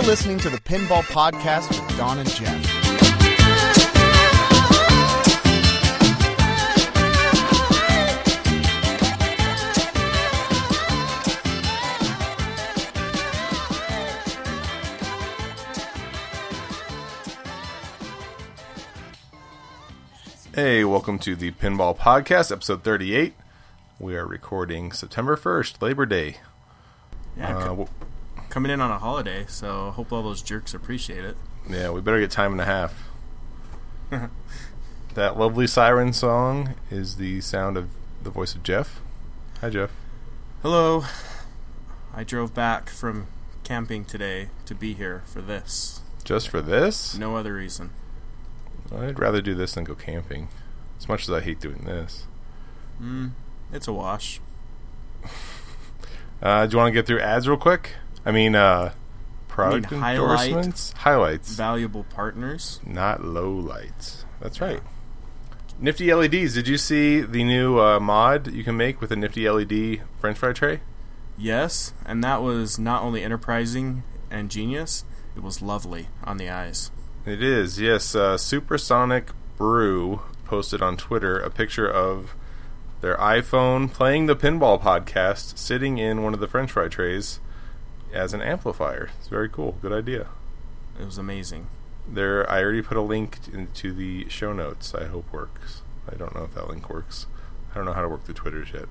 listening to the Pinball Podcast with Don and Jeff. Hey, welcome to the Pinball Podcast, episode 38. We are recording September 1st, Labor Day. Yeah, coming in on a holiday, so hope all those jerks appreciate it. Yeah, we better get time and a half. That lovely siren song is the sound of the voice of Jeff. Hi, Jeff. Hello. I drove back from camping today to be here for this. Just for this? No other reason. I'd rather do this than go camping. As much as I hate doing this. It's a wash. Do you want to get through ads real quick? Product endorsements? Highlights. Valuable partners. Not lowlights. That's right. Nifty LEDs. Did you see the new mod you can make with a Nifty LED French fry tray? Yes, and that was not only enterprising and genius, it was lovely on the eyes. It is, yes. Supersonic Brew posted on Twitter a picture of their iPhone playing the Pinball Podcast, sitting in one of the French fry trays as an amplifier. It's very cool. Good idea. It was amazing. I already put a link into the show notes. I hope works. I don't know if that link works. I don't know how to work the Twitters yet.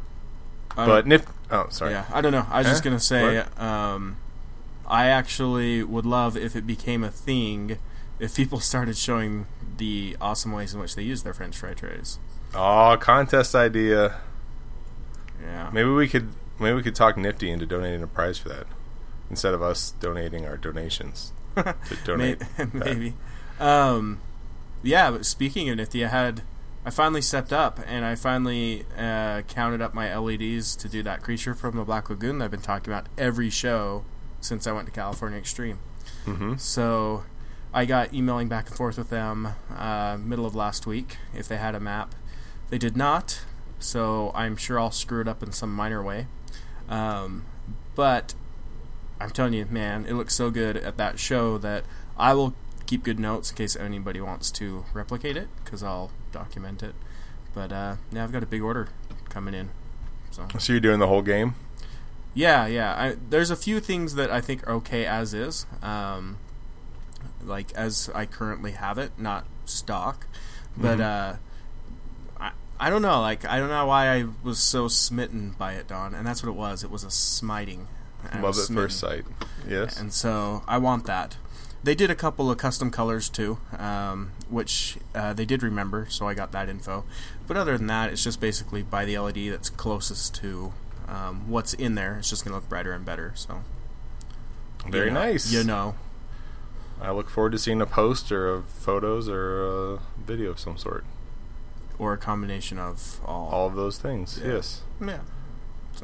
Sorry. Yeah, I don't know. I was just going to say, I actually would love if it became a thing if people started showing the awesome ways in which they use their French fry trays. Oh, contest idea. Yeah. Maybe we could talk Nifty into donating a prize for that instead of us donating our donations to donate. Maybe. Yeah, but speaking of Nifty, I finally stepped up and I finally counted up my LEDs to do that creature from the Black Lagoon that I've been talking about every show since I went to California Extreme. Mm-hmm. So I got emailing back and forth with them middle of last week if they had a map. They did not, so I'm sure I'll screw it up in some minor way. But I'm telling you, man, it looks so good at that show that I will keep good notes in case anybody wants to replicate it, because I'll document it. But yeah, I've got a big order coming in. So you're doing the whole game? Yeah. There's a few things that I think are okay as is, like as I currently have it, not stock. But I don't know. Like, I don't know why I was so smitten by it, Don. And that's what it was. It was a smiting. Love at first sight. Yes. And so I want that. They did a couple of custom colors too, which they did remember, so I got that info. But other than that, it's just basically buy the LED that's closest to what's in there. It's just going to look brighter and better. So very nice. You know. I look forward to seeing a post or of photos or a video of some sort. Or a combination of all. All of those things, yeah. Yes. Yeah. So.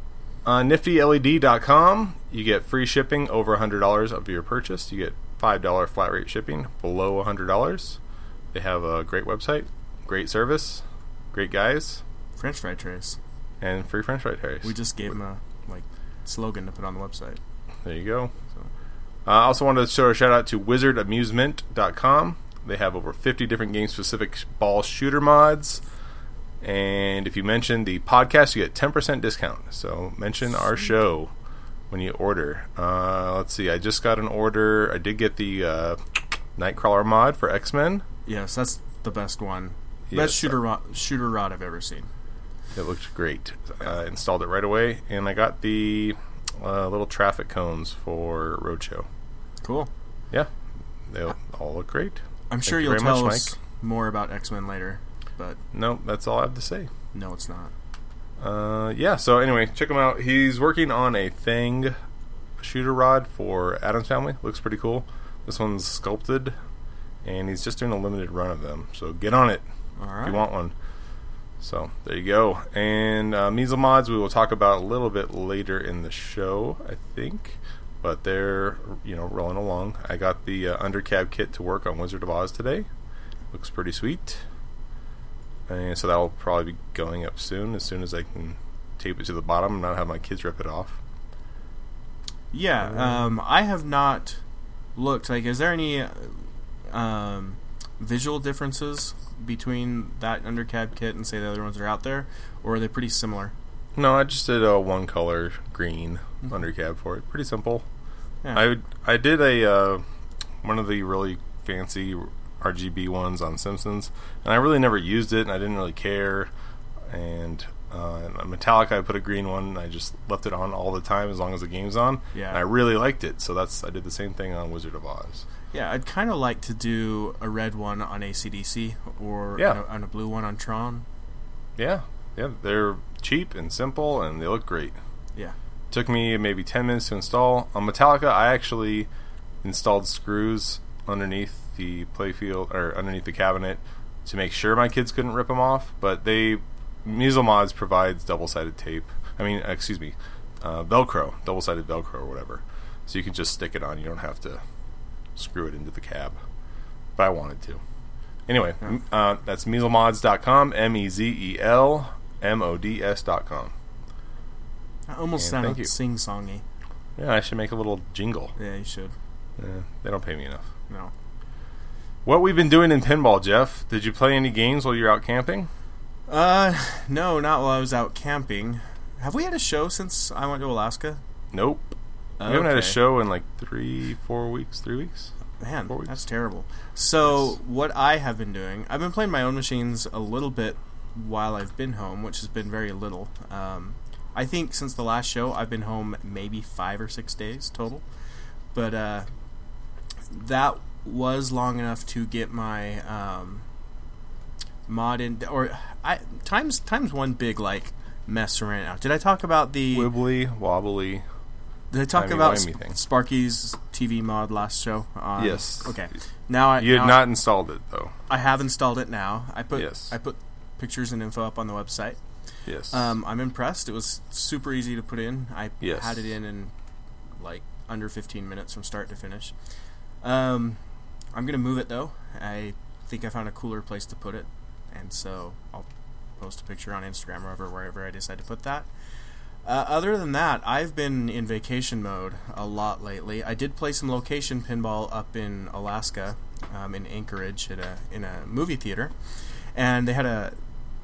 NiftyLED.com, you get free shipping over $100 of your purchase. You get $5 flat rate shipping below $100. They have a great website, great service, great guys. French fry trays. And free French fry trays. We just gave them a slogan to put on the website. There you go. I also wanted to show a shout out to WizardAmusement.com. They have over 50 different game-specific ball shooter mods. And if you mention the podcast, you get 10% discount. So mention our show when you order. Let's see. I just got an order. I did get the Nightcrawler mod for X-Men. Yes, that's the best one. Yes, Best shooter rod I've ever seen. It looked great. I installed it right away. And I got the little traffic cones for Roadshow. Cool. Yeah. They all look great. I'm sure you'll tell us more about X-Men later, but... No, that's all I have to say. No, it's not. Yeah, so anyway, check him out. He's working on a Fang shooter rod for Adam's Family. Looks pretty cool. This one's sculpted, and he's just doing a limited run of them. So get on it if you want one. So there you go. And Measle mods we will talk about a little bit later in the show, I think. But they're, rolling along. I got the undercab kit to work on Wizard of Oz today. Looks pretty sweet. And so that will probably be going up soon as I can tape it to the bottom and not have my kids rip it off. Yeah, I have not looked. Like, is there any visual differences between that undercab kit and, say, the other ones that are out there? Or are they pretty similar? No, I just did a one-color green undercab for it. Pretty simple. Yeah. I did a one of the really fancy RGB ones on Simpsons, and I really never used it, and I didn't really care. And in Metallica, I put a green one, and I just left it on all the time as long as the game's on. Yeah. And I really liked it, so I did the same thing on Wizard of Oz. Yeah, I'd kind of like to do a red one on AC/DC or on a blue one on Tron. Yeah, they're cheap and simple, and they look great. Yeah. Took me maybe 10 minutes to install. On Metallica, I actually installed screws underneath the playfield, or underneath the cabinet, to make sure my kids couldn't rip them off, but Measle Mods provides double-sided tape. Velcro, double-sided Velcro or whatever. So you can just stick it on. You don't have to screw it into the cab. But I wanted to. Anyway, that's measlemods.com, MEZELMODS.com. I almost sounded sing-songy. Yeah, I should make a little jingle. Yeah, you should. They don't pay me enough. No. What we've been doing in pinball, Jeff? Did you play any games while you were out camping? No, not while I was out camping. Have we had a show since I went to Alaska? Nope. We haven't had a show in like 3-4 weeks. 3 weeks? Man, 4 weeks. That's terrible. So, what I have been doing, I've been playing my own machines a little bit while I've been home, which has been very little. I think since the last show, I've been home maybe 5 or 6 days total. But that was long enough to get my mod in, or times one big like mess right now. Did I talk about the wibbly wobbly? Did I talk about Sparky's TV mod last show? Yes. Okay. You had not installed it though. I have installed it now. I put pictures and info up on the website. Yes. I'm impressed. It was super easy to put in. I had it in like under 15 minutes from start to finish. I'm gonna move it though. I think I found a cooler place to put it, and so I'll post a picture on Instagram or wherever I decide to put that. Other than that, I've been in vacation mode a lot lately. I did play some location pinball up in Alaska, in Anchorage in a movie theater, and they had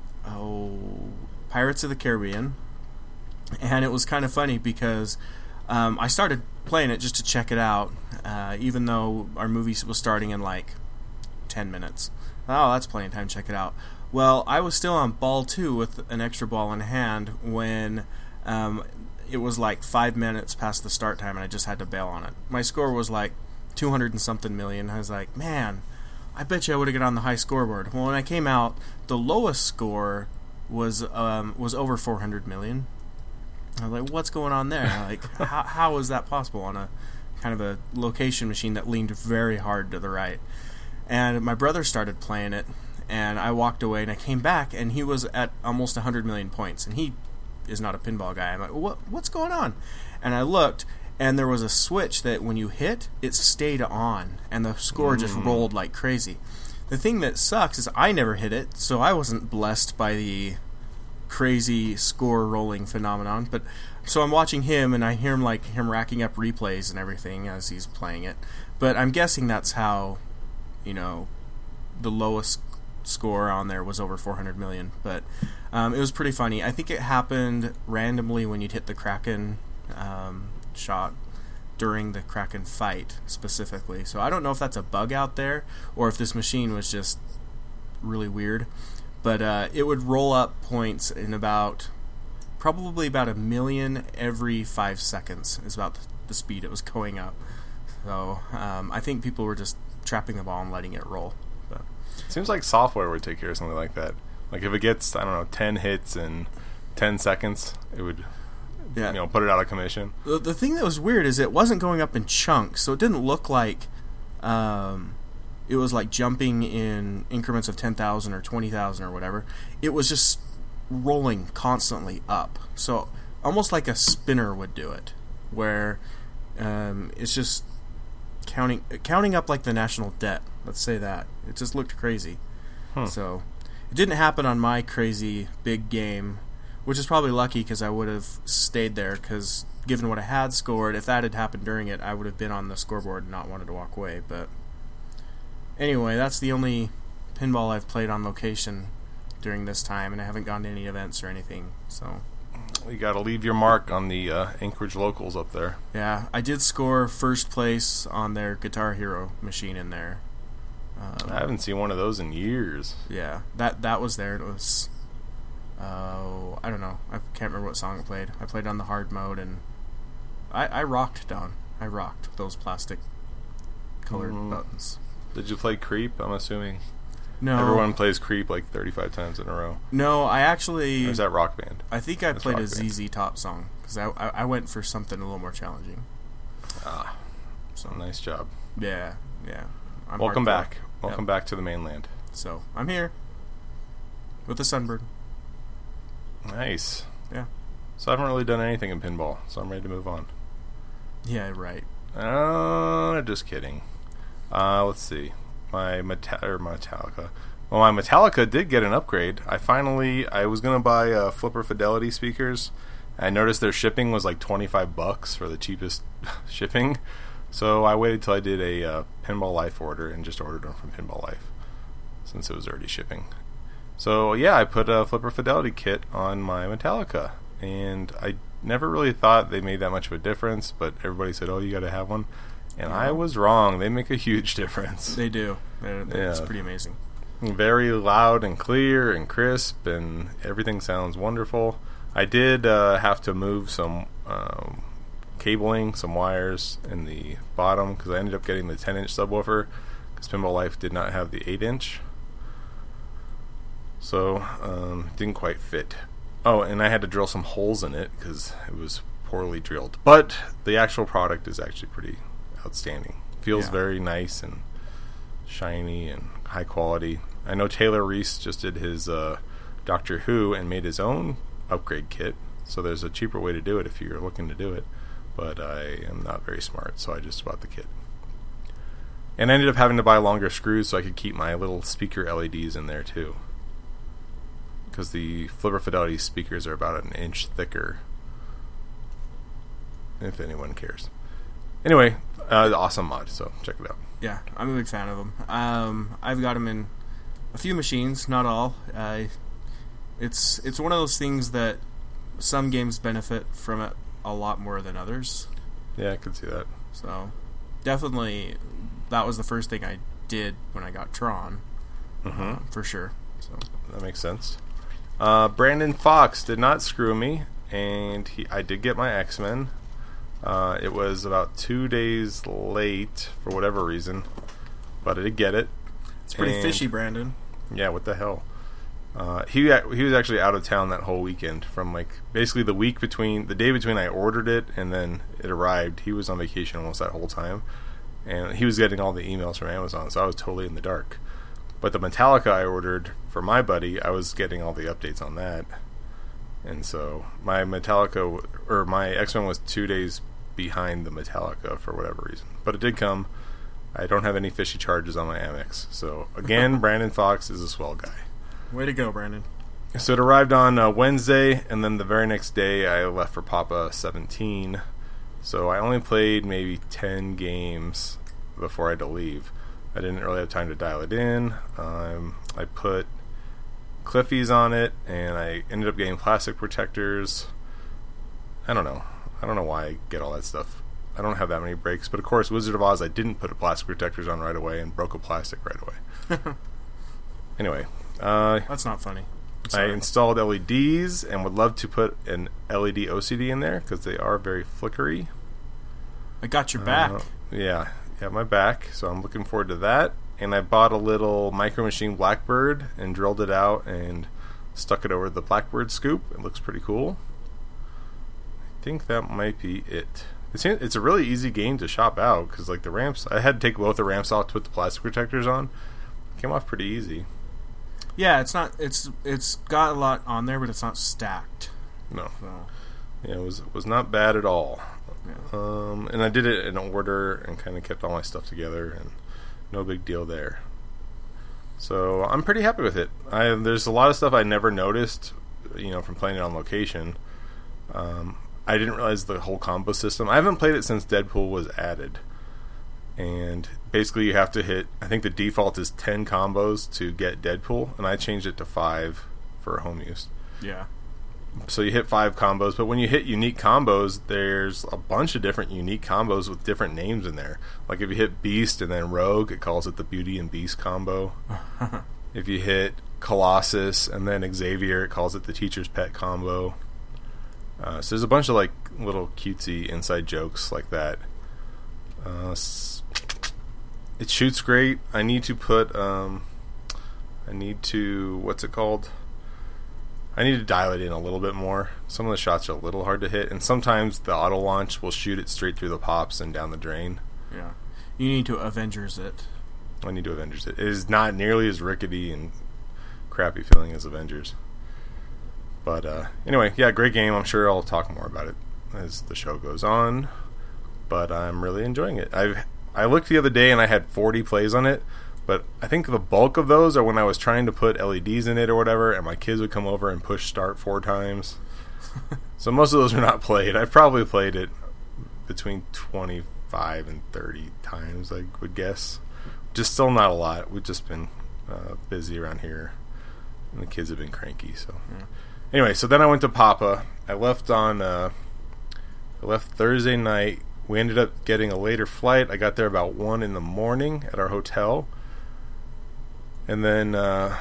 Pirates of the Caribbean, and it was kind of funny because I started playing it just to check it out, even though our movie was starting in like 10 minutes. Oh, that's playing time, check it out. Well, I was still on ball 2 with an extra ball in hand when it was like 5 minutes past the start time and I just had to bail on it. My score was like 200 and something million. I was like, man, I bet you I would have got on the high scoreboard. Well, when I came out, the lowest score was over 400 million. I was like, what's going on there? Like, how is that possible on a kind of a location machine that leaned very hard to the right? And my brother started playing it, and I walked away, and I came back, and he was at almost 100 million points, and he is not a pinball guy. I'm like, what's going on? And I looked, and there was a switch that when you hit, it stayed on, and the score just rolled like crazy. The thing that sucks is I never hit it, so I wasn't blessed by the crazy score rolling phenomenon. But so I'm watching him, and I hear him racking up replays and everything as he's playing it. But I'm guessing that's how, the lowest score on there was over 400 million. But it was pretty funny. I think it happened randomly when you'd hit the Kraken shot during the Kraken fight specifically. So I don't know if that's a bug out there or if this machine was just really weird. But it would roll up points in probably about 1 million every 5 seconds is about the speed it was going up. So I think people were just trapping the ball and letting it roll. But seems like software would take care of something like that. Like if it gets, 10 hits in 10 seconds, it would put it out of commission. The thing that was weird is it wasn't going up in chunks, so it didn't look like it was like jumping in increments of 10,000 or 20,000 or whatever. It was just rolling constantly up. So almost like a spinner would do it, where it's just counting up like the national debt. Let's say that. It just looked crazy. So it didn't happen on my crazy big game, Which is probably lucky because I would have stayed there, because given what I had scored, if that had happened during it, I would have been on the scoreboard and not wanted to walk away. But anyway, that's the only pinball I've played on location during this time, and I haven't gone to any events or anything. So You got to leave your mark on the Anchorage locals up there. yeah, I did score first place on their Guitar Hero machine in there. I haven't seen one of those in years. Yeah, that was there. It was, I don't know. I can't remember what song I played. I played on the hard mode, and I rocked, Don. I rocked those plastic colored buttons. Did you play Creep? I'm assuming. No, Everyone plays Creep like 35 times in a row. No, I actually. Or is that Rock Band? I think I That's played a Rock Band. ZZ Top song because I went for something a little more challenging. So nice job. Yeah. I'm Welcome hardcore. back. Welcome Yep. back to the mainland. So I'm here with a sunburn. Nice. Yeah. So I haven't really done anything in pinball, so I'm ready to move on. Yeah, right. Just kidding. Let's see. My Metallica. Well, my Metallica did get an upgrade. I was gonna buy Flipper Fidelity speakers. I noticed their shipping was like $25 for the cheapest shipping. So I waited till I did a Pinball Life order and just ordered them from Pinball Life, since it was already shipping. So yeah, I put a Flipper Fidelity kit on my Metallica, and I never really thought they made that much of a difference, but everybody said, oh, you gotta have one. And I was wrong. They make a huge difference. They do. It's Yeah. pretty amazing. Very loud and clear and crisp, and everything sounds wonderful. I did have to move some cabling, some wires in the bottom, because I ended up getting the 10-inch subwoofer, because Pinball Life did not have the 8-inch. So, it didn't quite fit. Oh, and I had to drill some holes in it, because it was poorly drilled. But the actual product is actually pretty outstanding. Feels Yeah. very nice and shiny and high quality. I know Taylor Reese just did his Doctor Who and made his own upgrade kit, so there's a cheaper way to do it if you're looking to do it, but I am not very smart, so I just bought the kit. And I ended up having to buy longer screws so I could keep my little speaker LEDs in there too, because the Flipper Fidelity speakers are about an inch thicker, if anyone cares. Anyway, awesome mod, so check it out. Yeah, I'm a big fan of them. I've got them in a few machines, not all. It's one of those things that some games benefit from it a lot more than others. Yeah, I could see that. So definitely, that was the first thing I did when I got Tron, for sure. So That makes sense. Brandon Fox did not screw me, and I did get my X-Men. It was about 2 days late for whatever reason, but I did get it. it's pretty And- fishy, Brandon. Yeah, what the hell? He was actually out of town that whole weekend, from like basically the day between I ordered it and then it arrived. He was on vacation almost that whole time, and he was getting all the emails from Amazon, so I was totally in the dark. But the Metallica I ordered for my buddy, I was getting all the updates on that, and so my my X-Men was 2 days behind the Metallica for whatever reason, but it did come. I don't have any fishy charges on my Amex, so again, Brandon Fox is a swell guy. Way to go, Brandon. So it arrived on Wednesday, and then the very next day I left for Papa 17. So I only played maybe 10 games before I had to leave. I didn't really have time to dial it in. I put Cliffies on it, and I ended up getting plastic protectors. I don't know why I get all that stuff. I don't have that many breaks, but of course Wizard of Oz I didn't put plastic protectors on right away and broke a plastic right away. Anyway, That's not funny. I Sorry. installed LEDs and would love to put an LED OCD in there because they are very flickery. I got your back. Yeah, my back. So I'm looking forward to that. And I bought a little Micro Machine Blackbird and drilled it out and stuck it over the Blackbird scoop. It looks pretty cool. I think that might be it. It's a really easy game to shop out because like the ramps, I had to take both the ramps off to put the plastic protectors on. Came off pretty easy. Yeah, it's not. It's got a lot on there, but it's not stacked. No. So, Yeah, it was not bad at all. yeah. And I did it in order and kind of kept all my stuff together, and no big deal there. So I'm pretty happy with it. There's a lot of stuff I never noticed from playing it on location. I didn't realize the whole combo system. I haven't played it since Deadpool was added. And basically you have to hit, I think the default is 10 combos to get Deadpool, and I changed it to 5 for home use. Yeah. So you hit 5 combos, but when you hit unique combos, there's a bunch of different unique combos with different names in there. Like if you hit Beast and then Rogue, it calls it the Beauty and Beast combo. If you hit Colossus and then Xavier, it calls it the Teacher's Pet combo. So there's a bunch of like little cutesy inside jokes like that. It shoots great. I need to what's it called? I need to dial it in a little bit more. Some of the shots are a little hard to hit, and sometimes the auto launch will shoot it straight through the pops and down the drain. Yeah. You need to Avengers it. I need to Avengers it. It is not nearly as rickety and crappy feeling as Avengers. But anyway, yeah, great game. I'm sure I'll talk more about it as the show goes on. But I'm really enjoying it. I looked the other day and I had 40 plays on it, but I think the bulk of those are when I was trying to put LEDs in it or whatever, and my kids would come over and push start 4 times. So most of those are not played. I've probably played it between 25 and 30 times, I would guess. Just still not a lot. We've just been busy around here, and the kids have been cranky. So anyway, so then I went to Papa. I left Thursday night. We ended up getting a later flight. I got there about 1 in the morning at our hotel. And then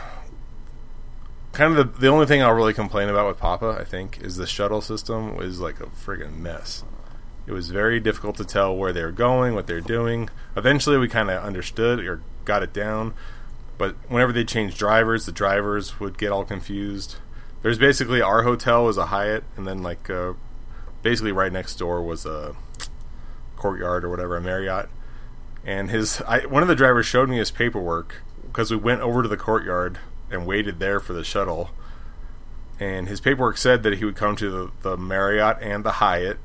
kind of the only thing I'll really complain about with Papa, I think, is the shuttle system was like a friggin' mess. It was very difficult to tell where they were going, what they were doing. Eventually we kind of understood or got it down. But whenever they changed drivers, the drivers would get all confused. There's basically our hotel was a Hyatt, and then like basically right next door was a Courtyard or whatever, a Marriott. And one of the drivers showed me his paperwork because we went over to the Courtyard and waited there for the shuttle. And his paperwork said that he would come to the Marriott and the Hyatt.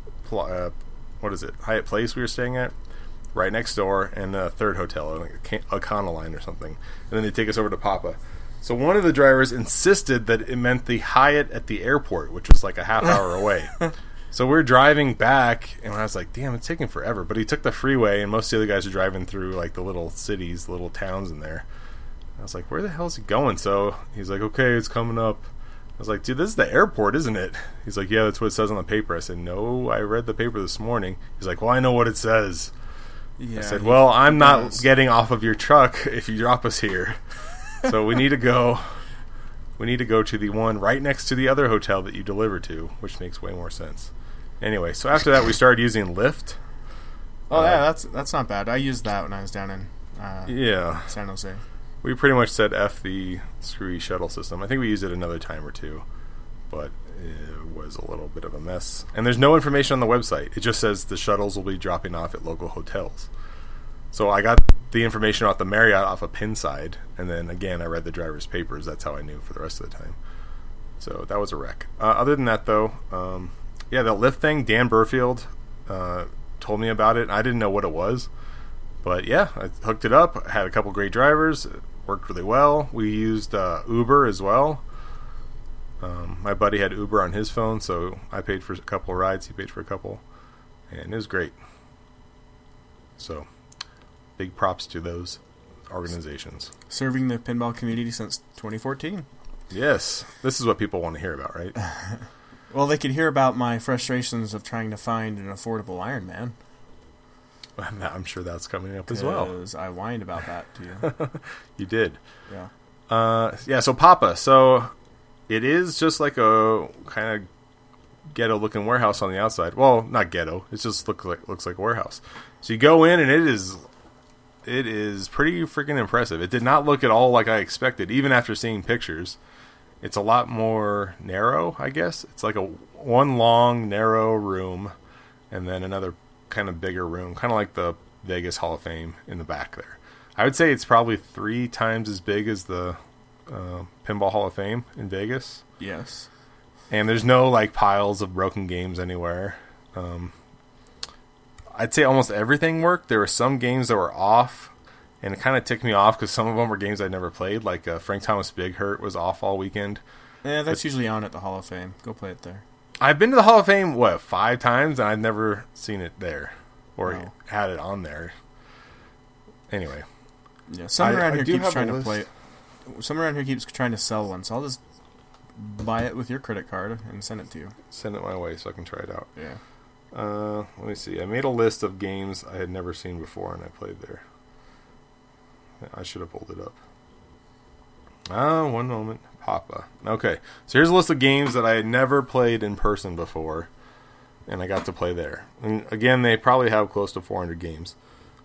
Hyatt Place we were staying at, right next door, and a third hotel, like a Econoline or something. And then they take us over to Papa. So one of the drivers insisted that it meant the Hyatt at the airport, which was like a half hour away. So we're driving back, and I was like, damn, it's taking forever. But he took the freeway, and most of the other guys are driving through like the little cities, little towns in there. I was like, where the hell is he going? So he's like, okay, it's coming up. I was like, dude, this is the airport, isn't it? He's like, yeah, that's what it says on the paper. I said, no, I read the paper this morning. He's like, well, I know what it says. Yeah, I said, well, I'm not getting off of your truck if you drop us here. So we need to go. We need to go to the one right next to the other hotel that you deliver to, which makes way more sense. Anyway, so after that, we started using Lyft. Oh, yeah, that's not bad. I used that when I was down in San Jose. We pretty much said F the screwy shuttle system. I think we used it another time or two, but it was a little bit of a mess. And there's no information on the website. It just says the shuttles will be dropping off at local hotels. So I got the information about the Marriott off of Pinside, and then again I read the driver's papers. That's how I knew for the rest of the time. So that was a wreck. Other than that, though, the Lyft thing, Dan Burfield told me about it. I didn't know what it was, but yeah, I hooked it up. Had a couple great drivers. It worked really well. We used Uber as well. My buddy had Uber on his phone, so I paid for a couple of rides. He paid for a couple, and it was great. So big props to those organizations. Serving the pinball community since 2014. Yes, this is what people want to hear about, right? Well, they could hear about my frustrations of trying to find an affordable Iron Man. I'm sure that's coming up as well. Because I whined about that to you. You did. Yeah. So Papa. So it is just like a kind of ghetto-looking warehouse on the outside. Well, not ghetto. It just looks like a warehouse. So you go in, and it is pretty freaking impressive. It did not look at all like I expected, even after seeing pictures. It's a lot more narrow, I guess. It's like one long, narrow room, and then another kind of bigger room, kind of like the Vegas Hall of Fame in the back there. I would say it's probably 3 times as big as the Pinball Hall of Fame in Vegas. Yes. And there's no like piles of broken games anywhere. I'd say almost everything worked. There were some games that were off, and it kind of ticked me off because some of them were games I'd never played. Like Frank Thomas Big Hurt was off all weekend. Yeah, that's usually on at the Hall of Fame. Go play it there. I've been to the Hall of Fame, 5 times, and I've never seen it there. Or had it on there. Anyway. Yeah, someone around here keeps trying to play it. Someone around here keeps trying to sell one, so I'll just buy it with your credit card and send it to you. Send it my way so I can try it out. Yeah. Let me see. I made a list of games I had never seen before, and I played there. I should have pulled it up. One moment. Papa. Okay, so here's a list of games that I had never played in person before, and I got to play there. And again, they probably have close to 400 games.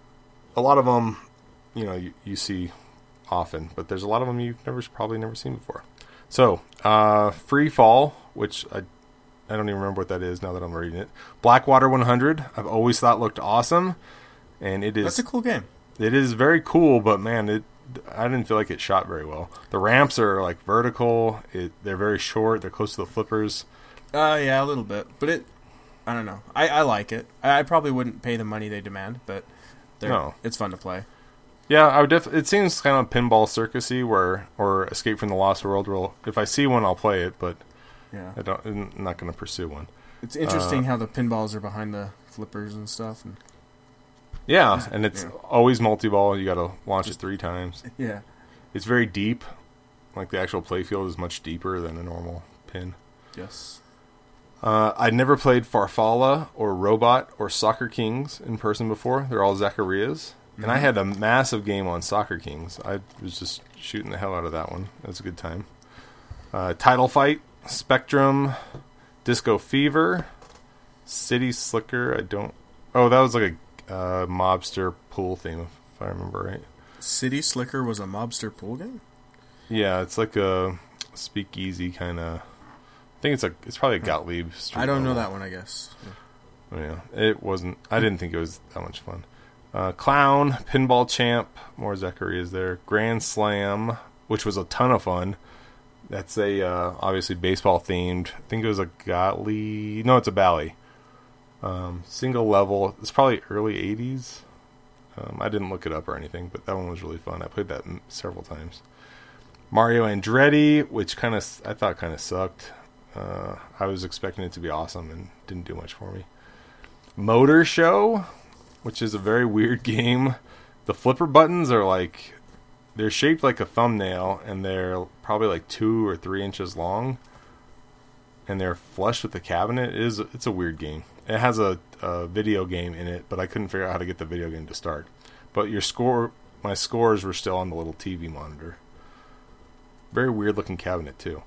A lot of them, you see often, but there's a lot of them you've probably never seen before. So, Free Fall, which I don't even remember what that is now that I'm reading it. Blackwater 100, I've always thought looked awesome, and it is. That's a cool game. It is very cool, but man, I didn't feel like it shot very well. The ramps are like vertical. They're very short. They're close to the flippers. Yeah, a little bit, but I don't know. I like it. I probably wouldn't pay the money they demand, but it's fun to play. Yeah, I would. It seems kind of pinball circusy, or Escape from the Lost World. Where if I see one, I'll play it, but yeah, I'm not going to pursue one. It's interesting how the pinballs are behind the flippers and stuff. Yeah, and it's always multi-ball. You got to launch it 3 times. Yeah, it's very deep. Like the actual playfield is much deeper than a normal pin. Yes. I'd never played Farfalla or Robot or Soccer Kings in person before. They're all Zaccaриas. Mm-hmm. And I had a massive game on Soccer Kings. I was just shooting the hell out of that one. That was a good time. Title Fight, Spectrum, Disco Fever, City Slicker. Oh, that was like a mobster pool theme, if I remember right. City Slicker was a mobster pool game? Yeah, it's like a speakeasy kind of. I think it's probably a Gottlieb street. I don't know that one, I guess. Yeah, it wasn't. I didn't think it was that much fun. Clown, Pinball Champ, more Zaccarías there. Grand Slam, which was a ton of fun. That's a obviously baseball themed. I think it was a Gottlieb. No, it's a Bally. Single level. It's probably early 80s. I didn't look it up or anything, but that one was really fun. I played that several times. Mario Andretti, which I thought kind of sucked. I was expecting it to be awesome and didn't do much for me. Motor Show, which is a very weird game. The flipper buttons are they're shaped like a thumbnail, and they're probably like 2 or 3 inches long, and they're flush with the cabinet. It's a weird game. It has a video game in it, but I couldn't figure out how to get the video game to start. But my scores were still on the little TV monitor. Very weird looking cabinet too.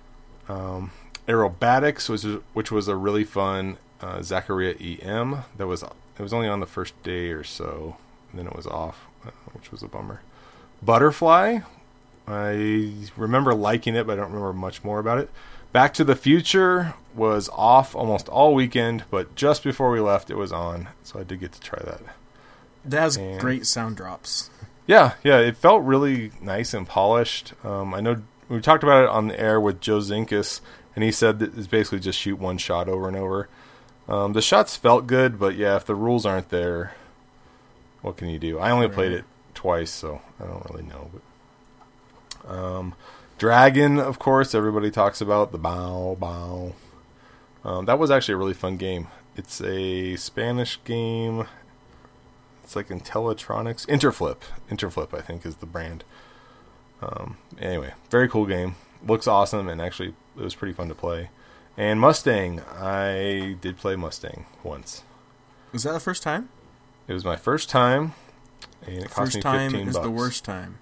Aerobatics, which was a really fun Zaccaria EM. It was only on the first day or so, and then it was off, which was a bummer. Butterfly, I remember liking it, but I don't remember much more about it. Back to the Future was off almost all weekend, but just before we left, it was on, so I did get to try that. That has great sound drops. Yeah, it felt really nice and polished. I know we talked about it on the air with Joe Zinkus, and he said that it's basically just shoot one shot over and over. The shots felt good, but yeah, if the rules aren't there, what can you do? I only played it twice, so I don't really know. But Dragon, of course, everybody talks about the bow. That was actually a really fun game. It's a Spanish game. It's like Intellitronics. Interflip, I think, is the brand. Anyway, very cool game. Looks awesome, and actually, it was pretty fun to play. And Mustang, I did play Mustang once. Was that the first time? It was my first time, and it cost me $15. First time is the worst time.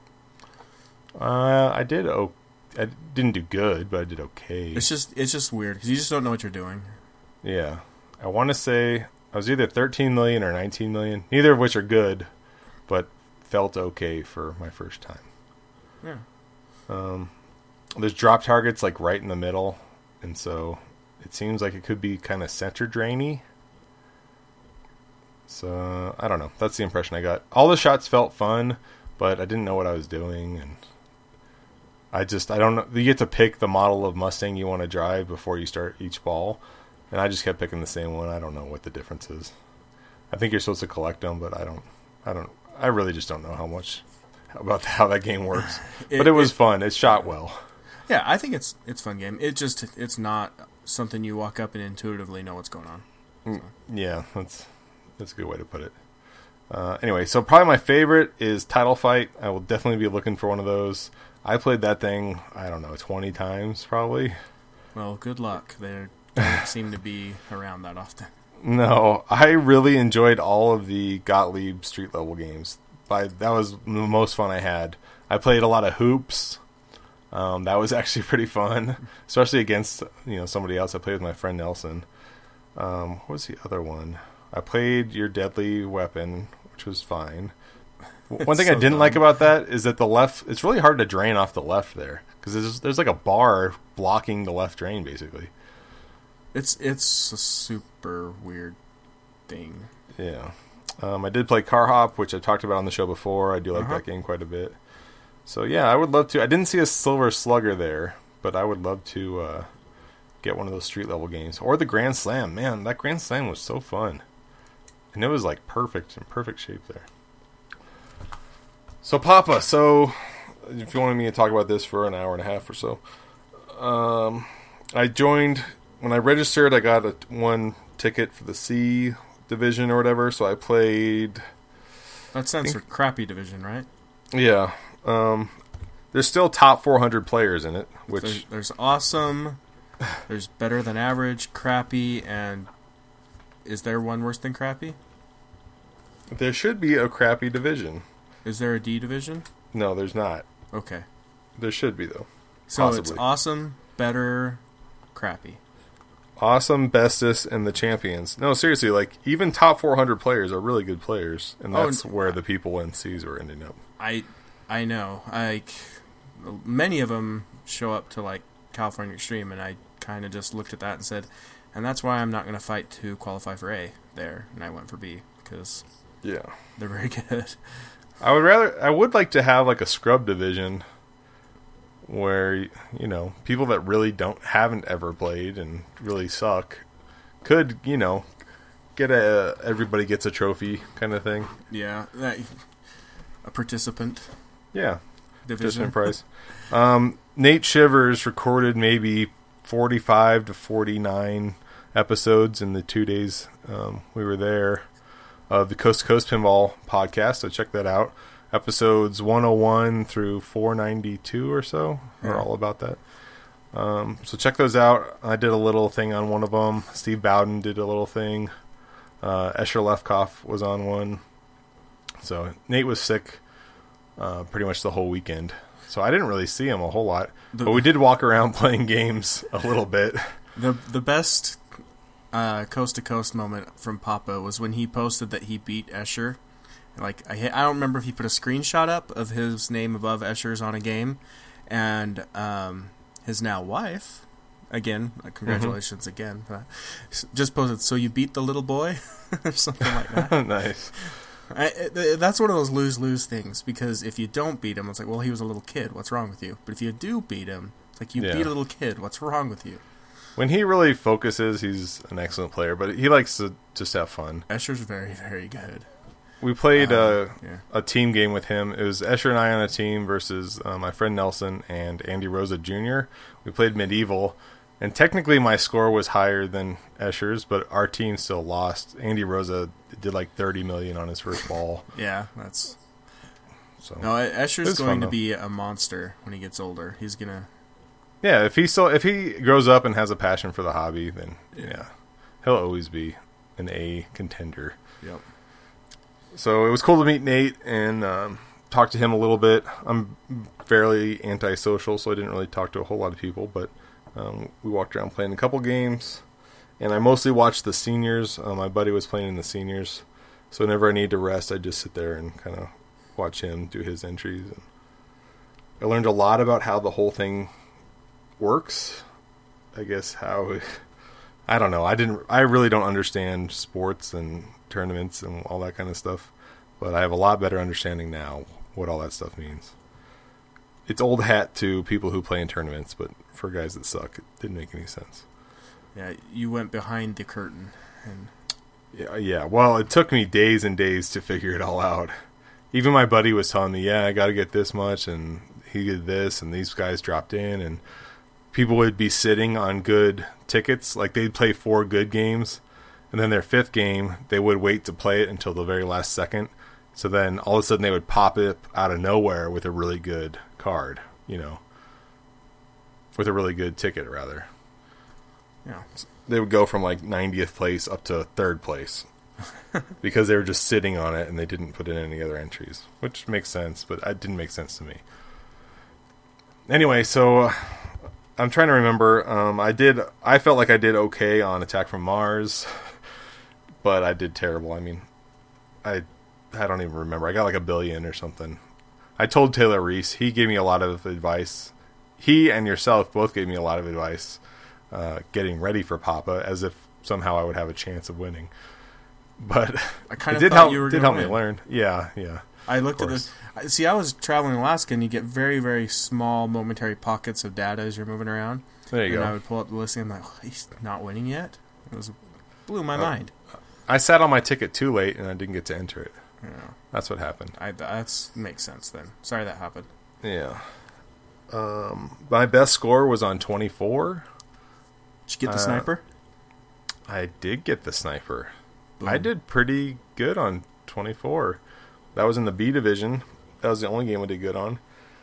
I didn't do good, but I did okay. It's just weird because you just don't know what you're doing. Yeah, I want to say I was either 13 million or 19 million, neither of which are good, but felt okay for my first time. Yeah. There's drop targets right in the middle, and so it seems like it could be kind of center drainy. So I don't know. That's the impression I got. All the shots felt fun, but I didn't know what I was doing, and I don't know. You get to pick the model of Mustang you want to drive before you start each ball, and I just kept picking the same one. I don't know what the difference is. I think you're supposed to collect them, but I really just don't know how that game works. But it was fun. It shot well. Yeah, I think it's a fun game. It's not something you walk up and intuitively know what's going on. So. Yeah, that's a good way to put it. Anyway, so probably my favorite is Title Fight. I will definitely be looking for one of those. I played that thing, I don't know, 20 times probably. Well, good luck. They don't seem to be around that often. No, I really enjoyed all of the Gottlieb street level games. That was the most fun I had. I played a lot of hoops. That was actually pretty fun, especially against somebody else. I played with my friend Nelson. What was the other one? I played Your Deadly Weapon, which was fine. One thing I didn't like about that is that the left, it's really hard to drain off the left there, because there's like a bar blocking the left drain, basically. It's a super weird thing. Yeah. I did play Car Hop, which I talked about on the show before. I do like that game quite a bit. So yeah, I would love to. I didn't see a Silver Slugger there, but I would love to get one of those street level games. Or the Grand Slam. Man, that Grand Slam was so fun. And it was like perfect, in perfect shape there. So Papa, if you wanted me to talk about this for an hour and a half or so, I joined, when I registered, I got one ticket for the C division or whatever, so I played... That stands for crappy division, right? Yeah. There's still top 400 players in it, which... There's awesome, there's better than average, crappy, and... Is there one worse than crappy? There should be a crappy division. Is there a D division? No, there's not. Okay. There should be, though. So Possibly. It's awesome, better, crappy. Awesome, bestest, and the champions. No, seriously, like, even top 400 players are really good players, and that's where the people in C's are ending up. I know. Many of them show up to, like, California Extreme, and I kind of just looked at that and said, and that's why I'm not going to fight to qualify for A there, and I went for B, because they're very good. I would like to have, like, a scrub division where, people that really haven't ever played and really suck could, get everybody gets a trophy kind of thing. Yeah, a participant. Yeah, Division prize. Nate Shivers recorded maybe 45 to 49 episodes in the 2 days we were there of the Coast to Coast Pinball podcast, so check that out. Episodes 101 through 492 or so are all about that. So check those out. I did a little thing on one of them. Steve Bowden did a little thing. Escher Lefkoff was on one. So Nate was sick pretty much the whole weekend. So I didn't really see him a whole lot. But we did walk around playing games a little bit. The best Coast to Coast moment from Papa was when he posted that he beat Escher. Like, I don't remember if he put a screenshot up of his name above Escher's on a game, and his now wife, again, congratulations again, just posted, "So you beat the little boy?" or something like that. Nice. That's one of those lose-lose things, because if you don't beat him, it's like, well, he was a little kid, what's wrong with you? But if you do beat him, it's like, you beat a little kid, what's wrong with you? When he really focuses, he's an excellent player, but he likes to just have fun. Escher's very, very good. We played a team game with him. It was Escher and I on a team versus my friend Nelson and Andy Rosa Jr. We played Medieval, and technically my score was higher than Escher's, but our team still lost. Andy Rosa did like 30 million on his first ball. Yeah, that's... So, no, Escher's going to be a monster when he gets older. He's going to... Yeah, if he grows up and has a passion for the hobby, then he'll always be an A contender. Yep. So it was cool to meet Nate and talk to him a little bit. I'm fairly antisocial, so I didn't really talk to a whole lot of people, but we walked around playing a couple games, and I mostly watched the seniors. My buddy was playing in the seniors, so whenever I need to rest, I just sit there and kind of watch him do his entries. And I learned a lot about how the whole thing works. I guess I don't know. I really don't understand sports and tournaments and all that kind of stuff, but I have a lot better understanding now what all that stuff means. It's old hat to people who play in tournaments, but for guys that suck, it didn't make any sense. Yeah, you went behind the curtain. And Yeah. Well, it took me days and days to figure it all out. Even my buddy was telling me, I got to get this much, and he did this, and these guys dropped in, and people would be sitting on good tickets. Like, they'd play 4 good games, and then their 5th game, they would wait to play it until the very last second. So then all of a sudden they would pop it out of nowhere with a really good card, with a really good ticket, rather. Yeah. They would go from like 90th place up to 3rd place because they were just sitting on it and they didn't put in any other entries, which makes sense, but it didn't make sense to me. Anyway, so I'm trying to remember. I felt like I did okay on Attack from Mars, but I did terrible. I mean, I don't even remember. I got like 1 billion or something. I told Taylor Reese. He gave me a lot of advice. He and yourself both gave me a lot of advice getting ready for Papa, as if somehow I would have a chance of winning. But I kind of did thought help, you were did going help to me learn. Yeah. I looked at this. See, I was traveling in Alaska, and you get very, very small momentary pockets of data as you're moving around. There you go. And I would pull up the listing. I'm like, he's not winning yet? Blew my mind. I sat on my ticket too late, and I didn't get to enter it. Yeah. That's what happened. That makes sense then. Sorry that happened. Yeah. My best score was on 24. Did you get the sniper? I did get the sniper. Boom. I did pretty good on 24. That was in the B division. That was the only game I did good on.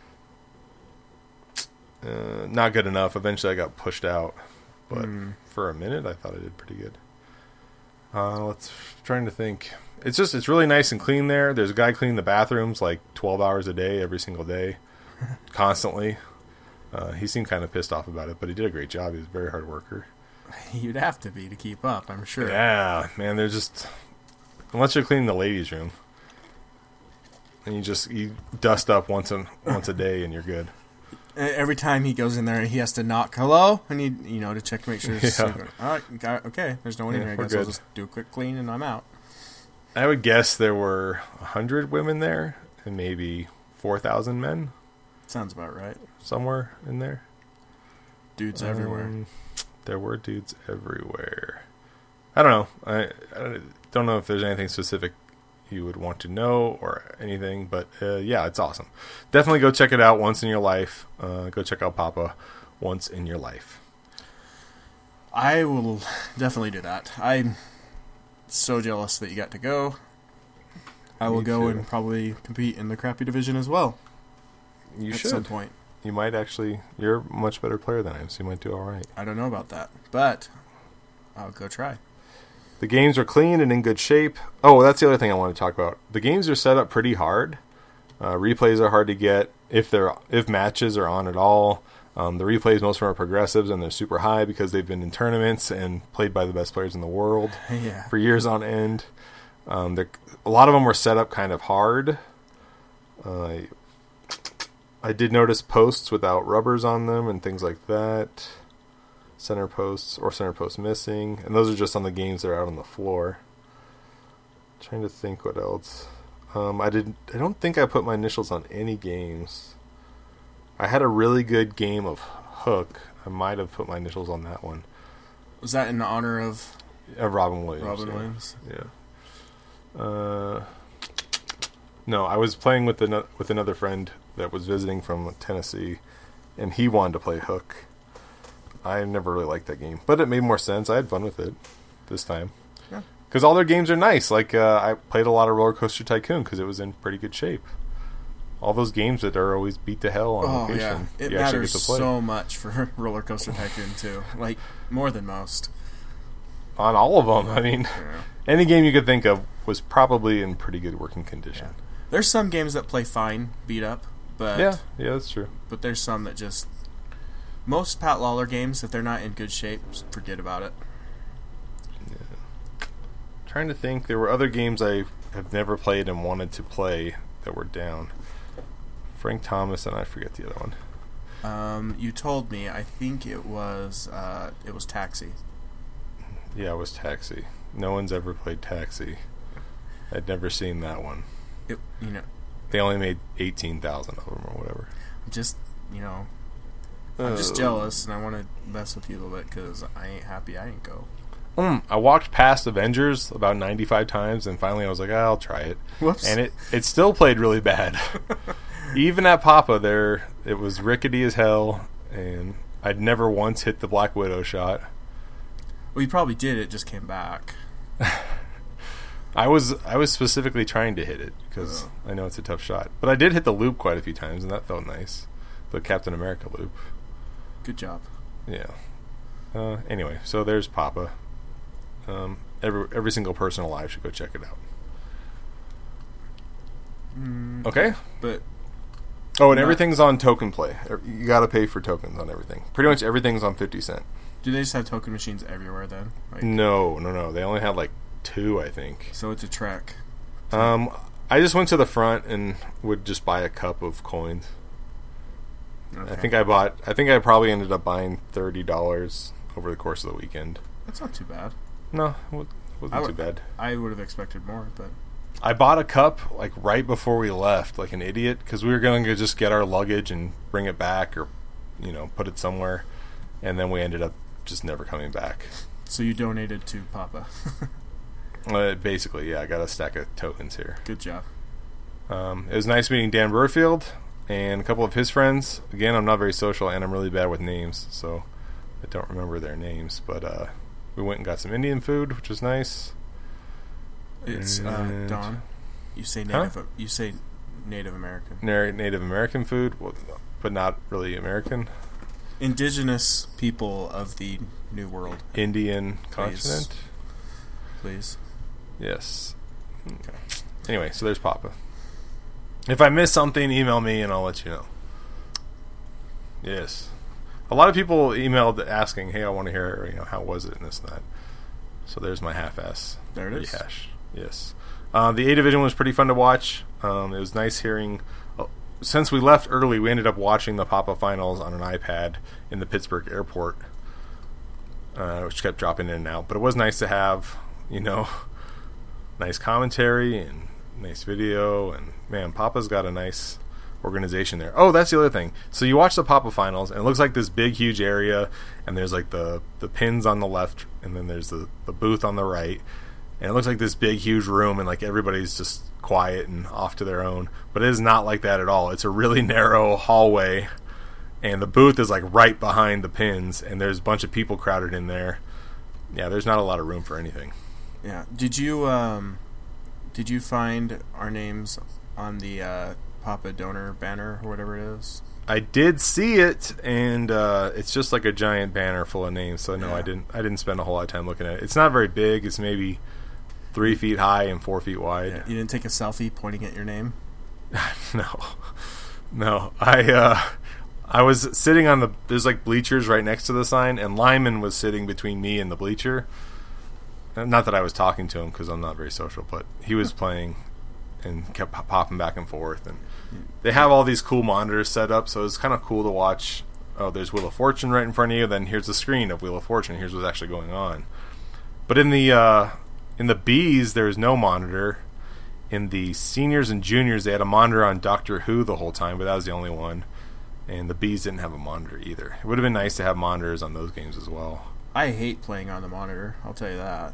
Not good enough. Eventually I got pushed out. But for a minute I thought I did pretty good. Trying to think. It's really nice and clean there. There's a guy cleaning the bathrooms like 12 hours a day, every single day. Constantly. He seemed kind of pissed off about it, but he did a great job. He was a very hard worker. You'd have to be to keep up, I'm sure. Yeah, man, there's just... Unless you're cleaning the ladies' room. And you dust up once a day and you're good. Every time he goes in there, he has to knock, hello? And to check to make sure it's all right, okay, there's no one in here. I guess I'll just do a quick clean and I'm out. I would guess there were 100 women there and maybe 4,000 men. Sounds about right. Somewhere in there. Dudes everywhere. There were dudes everywhere. I don't know. I don't know if there's anything specific you would want to know or anything, but yeah, it's awesome. Definitely go check it out once in your life. Go check out Papa once in your life. I will definitely do that. I'm so jealous that you got to go. I will go and probably compete in the crappy division as well. You should. At some point. You might actually... You're a much better player than I am, so you might do all right. I don't know about that, but I'll go try. The games are clean and in good shape. Oh, that's the other thing I want to talk about. The games are set up pretty hard. Replays are hard to get if matches are on at all. The replays, most of them are progressives, and they're super high because they've been in tournaments and played by the best players in the world for years on end. A lot of them were set up kind of hard. I did notice posts without rubbers on them and things like that. Center posts or center posts missing. And those are just on the games that are out on the floor. Trying to think what else. I don't think I put my initials on any games. I had a really good game of Hook. I might have put my initials on that one. Was that in honor of Robin Williams? Robin Williams. Yeah. No, I was playing with another friend that was visiting from Tennessee, and he wanted to play Hook. I never really liked that game, but it made more sense. I had fun with it this time. Yeah. Because all their games are nice. Like, I played a lot of Roller Coaster Tycoon because it was in pretty good shape. All those games that are always beat to hell on location. Yeah. It matters so much for Roller Coaster Tycoon, too. Like, more than most. On all of them. I mean, any game you could think of was probably in pretty good working condition. Yeah. There's some games that play fine, beat up, but... Yeah, that's true. But there's some that just... Most Pat Lawler games, if they're not in good shape, just forget about it. Yeah. Trying to think, there were other games I have never played and wanted to play that were down. Frank Thomas and I forget the other one. You told me. I think it was Taxi. Yeah, it was Taxi. No one's ever played Taxi. I'd never seen that one. They only made 18,000 of them or whatever. I'm just jealous, and I want to mess with you a little bit because I ain't happy I didn't go. I walked past Avengers about 95 times, and finally I was like, I'll try it. Whoops. And it still played really bad. Even at Papa, it was rickety as hell, and I'd never once hit the Black Widow shot. Well, you probably did. It just came back. I was specifically trying to hit it because I know it's a tough shot. But I did hit the loop quite a few times, and that felt nice. The Captain America loop. Good job. Yeah. Anyway, so there's Papa. Every single person alive should go check it out. Okay. But everything's on token play. You got to pay for tokens on everything. Pretty much everything's on 50 cent. Do they just have token machines everywhere then? Like, No. They only had like 2, I think. So it's a trek. I just went to the front and would just buy a cup of coins. Okay. I think I probably ended up buying $30 over the course of the weekend. That's not too bad. No, it wasn't too bad. I would have expected more, but I bought a cup like right before we left, like an idiot, because we were going to just get our luggage and bring it back, or put it somewhere, and then we ended up just never coming back. So you donated to Papa. Basically, yeah. I got a stack of tokens here. Good job. It was nice meeting Dan Burfield and a couple of his friends. Again, I'm not very social, and I'm really bad with names, so I don't remember their names. But we went and got some Indian food, which was nice. It's Don. You say native. Huh? You say Native American. Native American food, but not really American. Indigenous people of the New World. Indian continent. Please. Yes. Okay. Anyway, so there's Papa. If I miss something, email me and I'll let you know. Yes. A lot of people emailed asking, "Hey, I want to hear, how was it?" and this and that. So there's my half-ass There it is. rehash. Yes. The A Division was pretty fun to watch. It was nice hearing. Since we left early, we ended up watching the Papa finals on an iPad in the Pittsburgh airport, which kept dropping in and out. But it was nice to have, nice commentary and nice video. And man, Papa's got a nice organization there. Oh, that's the other thing. So you watch the Papa finals, and it looks like this big, huge area, and there's like the pins on the left, and then there's the booth on the right. And it looks like this big, huge room, and like everybody's just quiet and off to their own. But it is not like that at all. It's a really narrow hallway, and the booth is like right behind the pins, and there's a bunch of people crowded in there. Yeah, there's not a lot of room for anything. Yeah. Did you find our names on the Papa donor banner or whatever it is? I did see it, and it's just like a giant banner full of names. So no, Yeah. I didn't spend a whole lot of time looking at it. It's not very big. It's maybe 3 feet high and 4 feet wide. Yeah. You didn't take a selfie pointing at your name? No. I was sitting on there's like bleachers right next to the sign, and Lyman was sitting between me and the bleacher. Not that I was talking to him because I'm not very social, but he was playing and kept popping back and forth. And they have all these cool monitors set up, so it's kind of cool to watch. Oh, there's Wheel of Fortune right in front of you. Then here's the screen of Wheel of Fortune. Here's what's actually going on. But in the Bs, there's no monitor. In the seniors and juniors, they had a monitor on Doctor Who the whole time, but that was the only one. And the Bs didn't have a monitor either. It would have been nice to have monitors on those games as well. I hate playing on the monitor. I'll tell you that.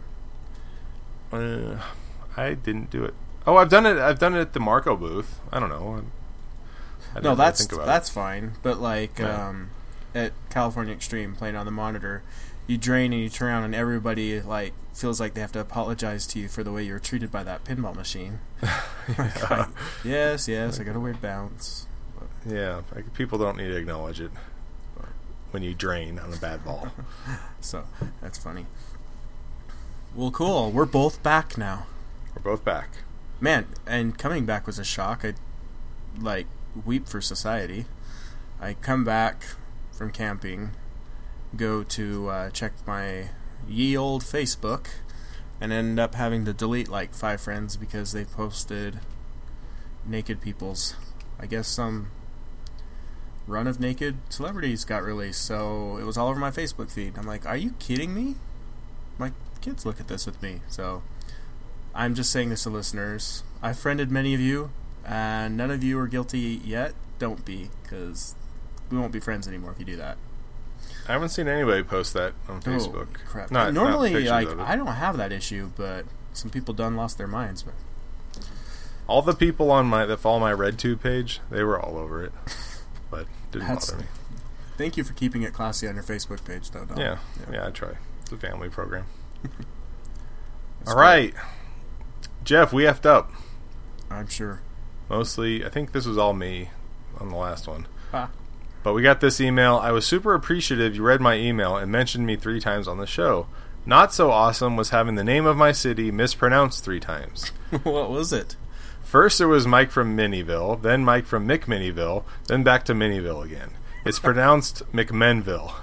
I didn't do it. Oh, I've done it at the Marco booth. I don't know. No, that's fine. But like Yeah. at California Extreme, playing on the monitor, you drain and you turn around, and everybody like feels like they have to apologize to you for the way you were treated by that pinball machine. Yeah. Yes, I got a weird bounce. Yeah, people don't need to acknowledge it when you drain on a bad ball. So that's funny. Well, cool. We're both back now. We're both back. Man, and coming back was a shock. I weep for society. I come back from camping, go to check my ye old Facebook, and end up having to delete like 5 friends because they posted naked people's. I guess some run of naked celebrities got released, so it was all over my Facebook feed. I'm like, are you kidding me? My kids look at this with me, so I'm just saying this to listeners. I've friended many of you, and none of you are guilty yet. Don't be, because we won't be friends anymore if you do that. I haven't seen anybody post that on Facebook. Oh, crap. Not Normally, pictures like, of it. I don't have that issue, but some people done lost their minds. But All the people that follow my RedTube page, they were all over it, but didn't bother me. Thank you for keeping it classy on your Facebook page, though, Don. Yeah, I try. It's a family program. All right, Jeff, we effed up. I'm sure. Mostly, I think this was all me on the last one. Ah. But we got this email. I was super appreciative you read my email and mentioned me 3 times on the show. Not so awesome was having the name of my city mispronounced 3 times. What was it? First there was Mike from Minnieville, then Mike from McMinnieville, then back to Minnieville again. It's pronounced McMenville.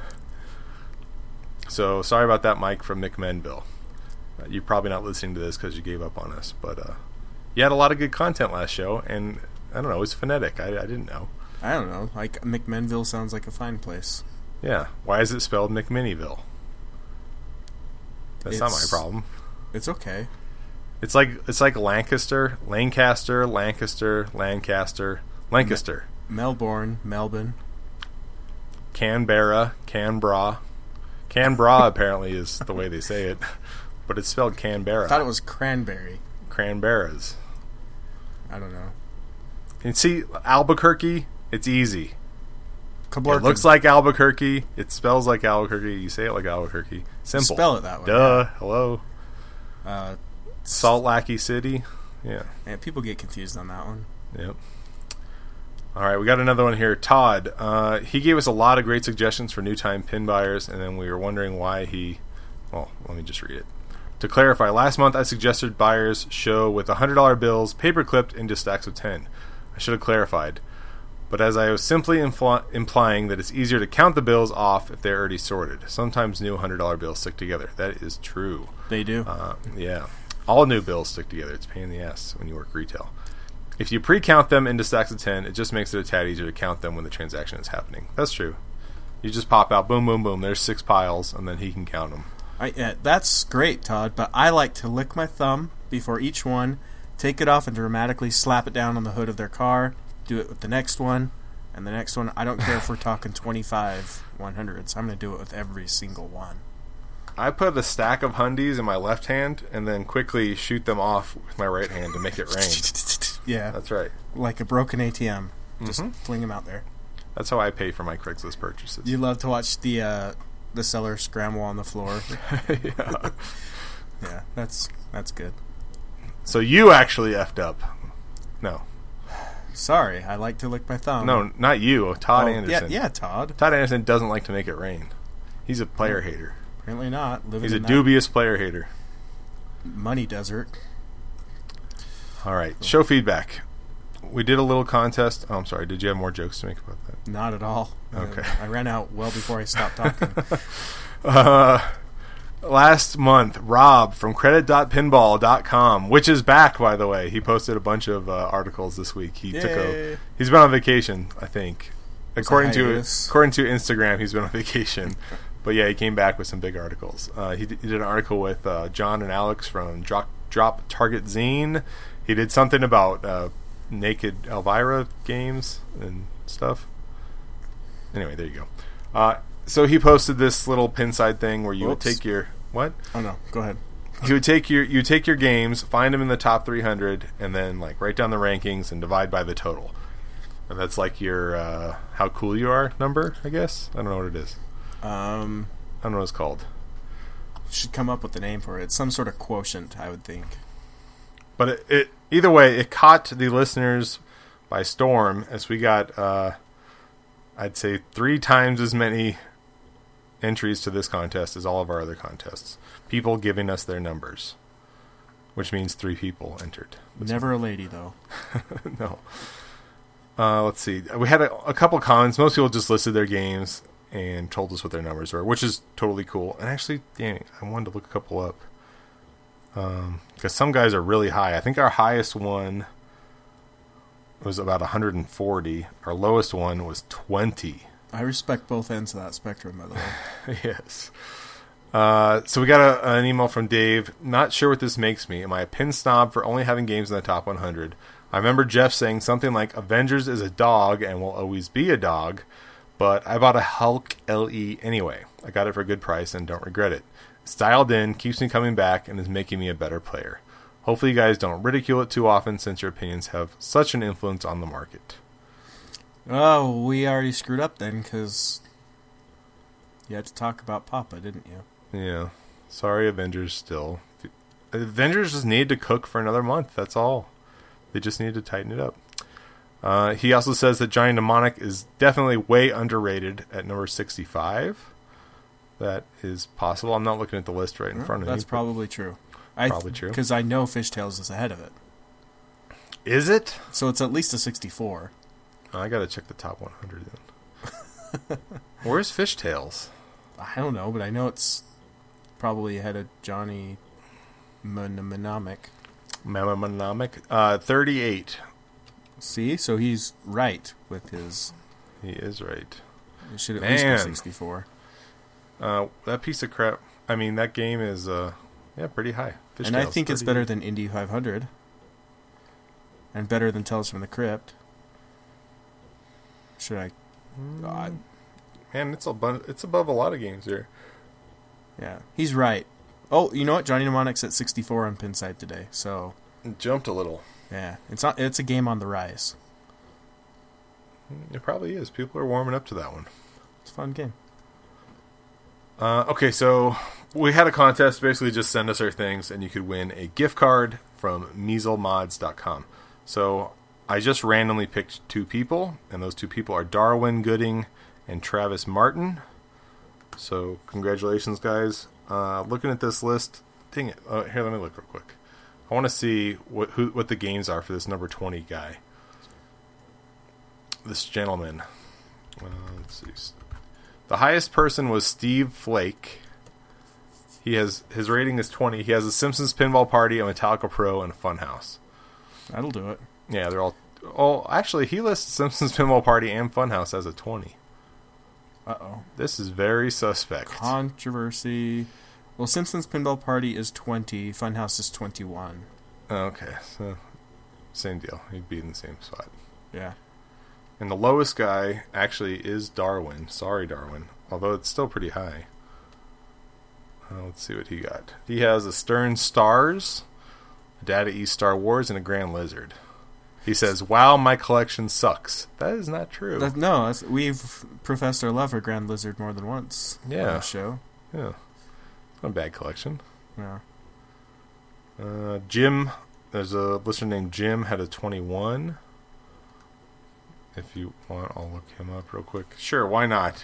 So sorry about that, Mike from McMenville. You're probably not listening to this because you gave up on us, but you had a lot of good content last show, and I don't know, it was phonetic. I didn't know. I don't know. Like, McMenville sounds like a fine place. Yeah. Why is it spelled McMinnieville? That's not my problem. It's okay. It's like Lancaster, Lancaster, Lancaster. Melbourne, Melbourne. Canberra, Canberra. Canberra apparently is the way they say it, but it's spelled Canberra. I thought it was cranberry. Cranberras. I don't know. And see, Albuquerque, it's easy. Caborcan. It looks like Albuquerque. It spells like Albuquerque. You say it like Albuquerque. Simple. Spell it that way. Duh. Yeah. Hello. Salt Lake City. Yeah. People get confused on that one. Yep. All right, we got another one here. Todd. He gave us a lot of great suggestions for new time pin buyers, and then we were wondering why he... Well, let me just read it. To clarify, last month I suggested buyers show with $100 bills paper clipped into stacks of 10. I should have clarified. But as I was simply implying that it's easier to count the bills off if they're already sorted. Sometimes new $100 bills stick together. That is true. They do? Yeah. All new bills stick together. It's a pain in the ass when you work retail. If you pre-count them into stacks of 10, it just makes it a tad easier to count them when the transaction is happening. That's true. You just pop out, boom, boom, boom. There's 6 piles, and then he can count them. That's great, Todd, but I like to lick my thumb before each one, take it off and dramatically slap it down on the hood of their car, do it with the next one, and the next one. I don't care if we're talking 25 100s. I'm going to do it with every single one. I put a stack of hundies in my left hand and then quickly shoot them off with my right hand to make it rain. Yeah. That's right. Like a broken ATM. Just fling them out there. That's how I pay for my Craigslist purchases. You love to watch the seller scramble on the floor. Yeah. Yeah, that's good. So you actually effed up. No. Sorry, I like to lick my thumb. No, not you. Todd Anderson. Yeah, Todd. Todd Anderson doesn't like to make it rain. He's a player hater. Apparently not. He's a dubious player hater. Money desert. All right. Show feedback. We did a little contest. Oh, I'm sorry. Did you have more jokes to make about that? Not at all. Okay. I ran out well before I stopped talking. Last month, Rob from credit.pinball.com, which is back, by the way. He posted a bunch of articles this week. He's been on vacation, I think. According to Instagram, he's been on vacation. But yeah, he came back with some big articles. He did an article with John and Alex from Drop Target Zine. He did something about Naked Elvira games and stuff. Anyway, there you go. So he posted this little pinside thing where you would take your... What? Oh, no. Go ahead. You would take your games, find them in the top 300, and then like write down the rankings and divide by the total. And that's like your how cool you are number, I guess. I don't know what it is. I don't know what it's called. Should come up with a name for it. It's some sort of quotient, I would think. But it either way, it caught the listeners by storm, as we got, I'd say, 3 times as many entries to this contest as all of our other contests. People giving us their numbers, which means 3 people entered. Never a lady, though. No. Let's see. We had a couple comments. Most people just listed their games and told us what their numbers were, which is totally cool. And actually, dang, I wanted to look a couple up. Because some guys are really high. I think our highest one was about 140. Our lowest one was 20. I respect both ends of that spectrum, by the way. Yes. So we got an email from Dave. Not sure what this makes me. Am I a pin snob for only having games in the top 100? I remember Jeff saying something like Avengers is a dog and will always be a dog, but I bought a Hulk LE anyway. I got it for a good price and don't regret it. It's dialed in, keeps me coming back, and is making me a better player. Hopefully you guys don't ridicule it too often since your opinions have such an influence on the market. Oh, we already screwed up then, because you had to talk about Papa, didn't you? Yeah. Sorry, Avengers still. Avengers just need to cook for another month, that's all. They just need to tighten it up. He also says that Johnny Mnemonic is definitely way underrated at number 65. That is possible. I'm not looking at the list right in front of me. That's probably true. Probably true. Because I know Fishtails is ahead of it. Is it? So it's at least a 64. I gotta check the top 100 then. Where's Fishtails? I don't know, but I know it's probably ahead of Johnny Mnemonic. Mnemonic? 38. See? So he's right with his... He is right. It should at least be 64. That piece of crap... I mean, that game is... pretty high. Fishtails, and I think 38. it's better than Indy 500. And better than Tales from the Crypt. Should I... Man, it's above a lot of games here. Yeah, he's right. Oh, you know what? Johnny Mnemonic's at 64 on Pinside today, so... It jumped a little. Yeah, it's a game on the rise. It probably is. People are warming up to that one. It's a fun game. Okay, so we had a contest. Basically, just send us our things, and you could win a gift card from measlemods.com. So I just randomly picked 2 people, and those 2 people are Darwin Gooding and Travis Martin. So congratulations, guys. Looking at this list, dang it. Here, let me look real quick. I want to see what the games are for this number 20 guy. This gentleman. Let's see. The highest person was Steve Flake. His rating is 20. He has a Simpsons Pinball Party, a Metallica Pro, and a Funhouse. That'll do it. Yeah, they're all... Oh, actually, he lists Simpsons Pinball Party and Funhouse as a 20. Uh-oh. This is very suspect. Controversy. Well, Simpsons Pinball Party is 20. Funhouse is 21. Okay, so same deal. He'd be in the same spot. Yeah. And the lowest guy actually is Darwin. Sorry, Darwin. Although it's still pretty high. Let's see what he got. He has a Stern Stars, a Data East Star Wars, and a Grand Lizard. He says, "Wow, my collection sucks." That is not true. We've professed our love for Grand Lizard more than once on the show. Yeah. Not a bad collection. Yeah. Jim, there's a listener named Jim, had a 21. If you want, I'll look him up real quick. Sure, why not?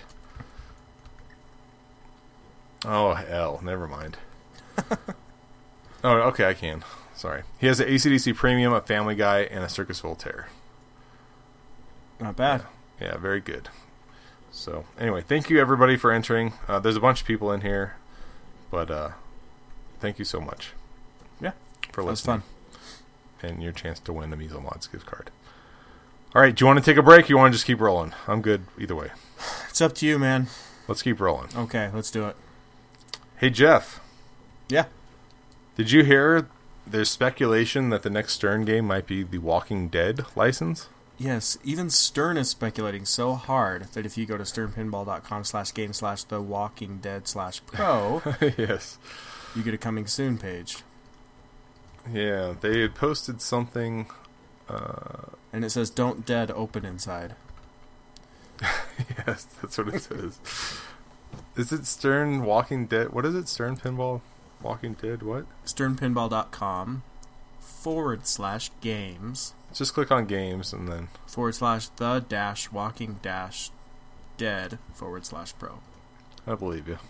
Oh, hell, never mind. Oh, okay, I can. Sorry. He has an AC/DC Premium, a Family Guy, and a Circus Voltaire. Not bad. Yeah, very good. So, anyway, thank you everybody for entering. There's a bunch of people in here, but thank you so much. Yeah, for listening. That was fun. And your chance to win a Measle Mods gift card. All right, do you want to take a break or you want to just keep rolling? I'm good either way. It's up to you, man. Let's keep rolling. Okay, let's do it. Hey, Jeff. Yeah. Did you hear there's speculation that the next Stern game might be the Walking Dead license? Yes, even Stern is speculating so hard that if you go to sternpinball.com/game/thewalkingdead/pro, yes, you get a coming soon page. Yeah, they had posted something... and it says, "Don't dead open inside." Yes, that's what it says. Is it Stern Walking Dead? What is it? Stern Pinball Walking Dead? What? sternpinball.com/games. Just click on games and then /the-walking-dead/pro. I believe you.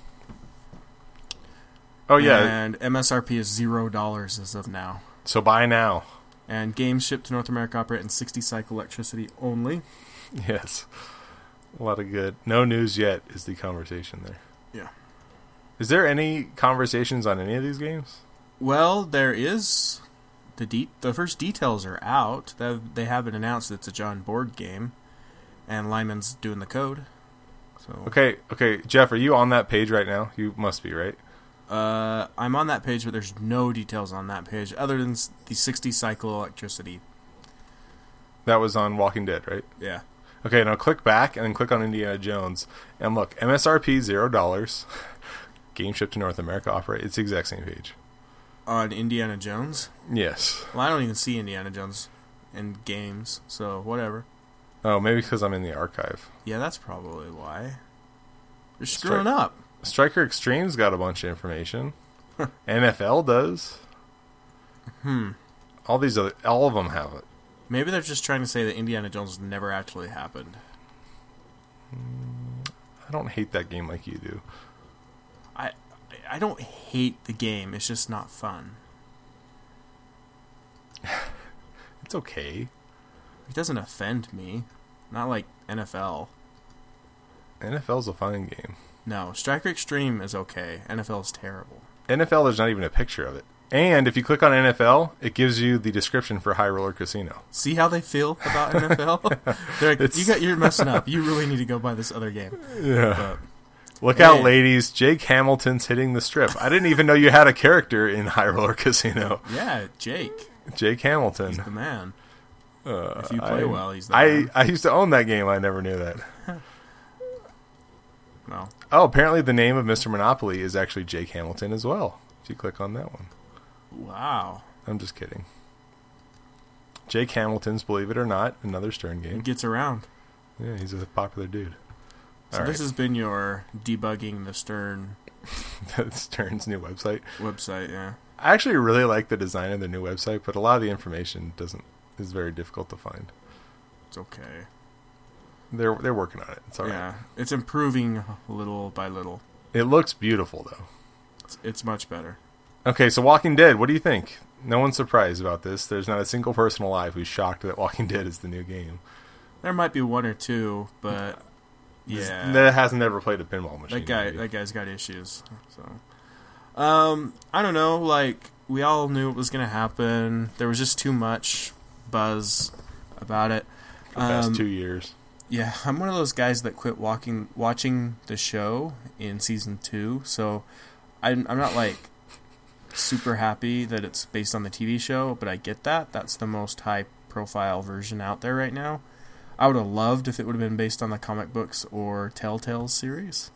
Oh yeah, and MSRP is $0 as of now. So buy now. And games shipped to North America operate in 60 cycle electricity only. Yes. A lot of good. No news yet is the conversation there. Yeah. Is there any conversations on any of these games? Well, there is. The first details are out. They haven't announced it's a John board game. And Lyman's doing the code. So Okay, Jeff, are you on that page right now? You must be, right? I'm on that page, but there's no details on that page other than the 60 cycle electricity. That was on Walking Dead, right? Yeah. Okay, now click back and then click on Indiana Jones. And look, MSRP $0. Game shipped to North America operate. It's the exact same page. On Indiana Jones? Yes. Well, I don't even see Indiana Jones in games, so whatever. Oh, maybe because I'm in the archive. Yeah, that's probably why. You're screwing up. Striker Extreme's got a bunch of information. NFL does. All of them have it. Maybe they're just trying to say that Indiana Jones never actually happened. I don't hate that game like you do. I don't hate the game. It's just not fun. It's okay. It doesn't offend me. Not like NFL. NFL's a fun game. No, Striker Extreme is okay. NFL is terrible. NFL, there's not even a picture of it. And if you click on NFL, it gives you the description for High Roller Casino. See how they feel about NFL? They're like, you're messing up. You really need to go buy this other game. Yeah. But, Look out, ladies. Jake Hamilton's hitting the strip. I didn't even know you had a character in High Roller Casino. Yeah, Jake. Jake Hamilton. He's the man. If you play well, he's the man. I used to own that game. I never knew that. No. Oh, apparently the name of Mr. Monopoly is actually Jake Hamilton as well. If you click on that one. Wow. I'm just kidding. Jake Hamilton's, believe it or not, another Stern game. He gets around. Yeah, he's a popular dude. So this has been your debugging the Stern Stern's new website. Yeah. I actually really like the design of the new website, but a lot of the information is very difficult to find. It's okay. They're working on it. It's all right. Yeah, it's improving little by little. It looks beautiful though. It's much better. Okay, so Walking Dead, what do you think? No one's surprised about this. There's not a single person alive who's shocked that Walking Dead is the new game. There might be one or two, but yeah, that hasn't ever played a pinball machine. That guy's got issues. So, I don't know. Like, we all knew it was going to happen. There was just too much buzz about it. For the past 2 years. Yeah, I'm one of those guys that quit watching the show in season 2. So, I'm not like super happy that it's based on the TV show, but I get that. That's the most high-profile version out there right now. I would have loved if it would have been based on the comic books or Telltale series.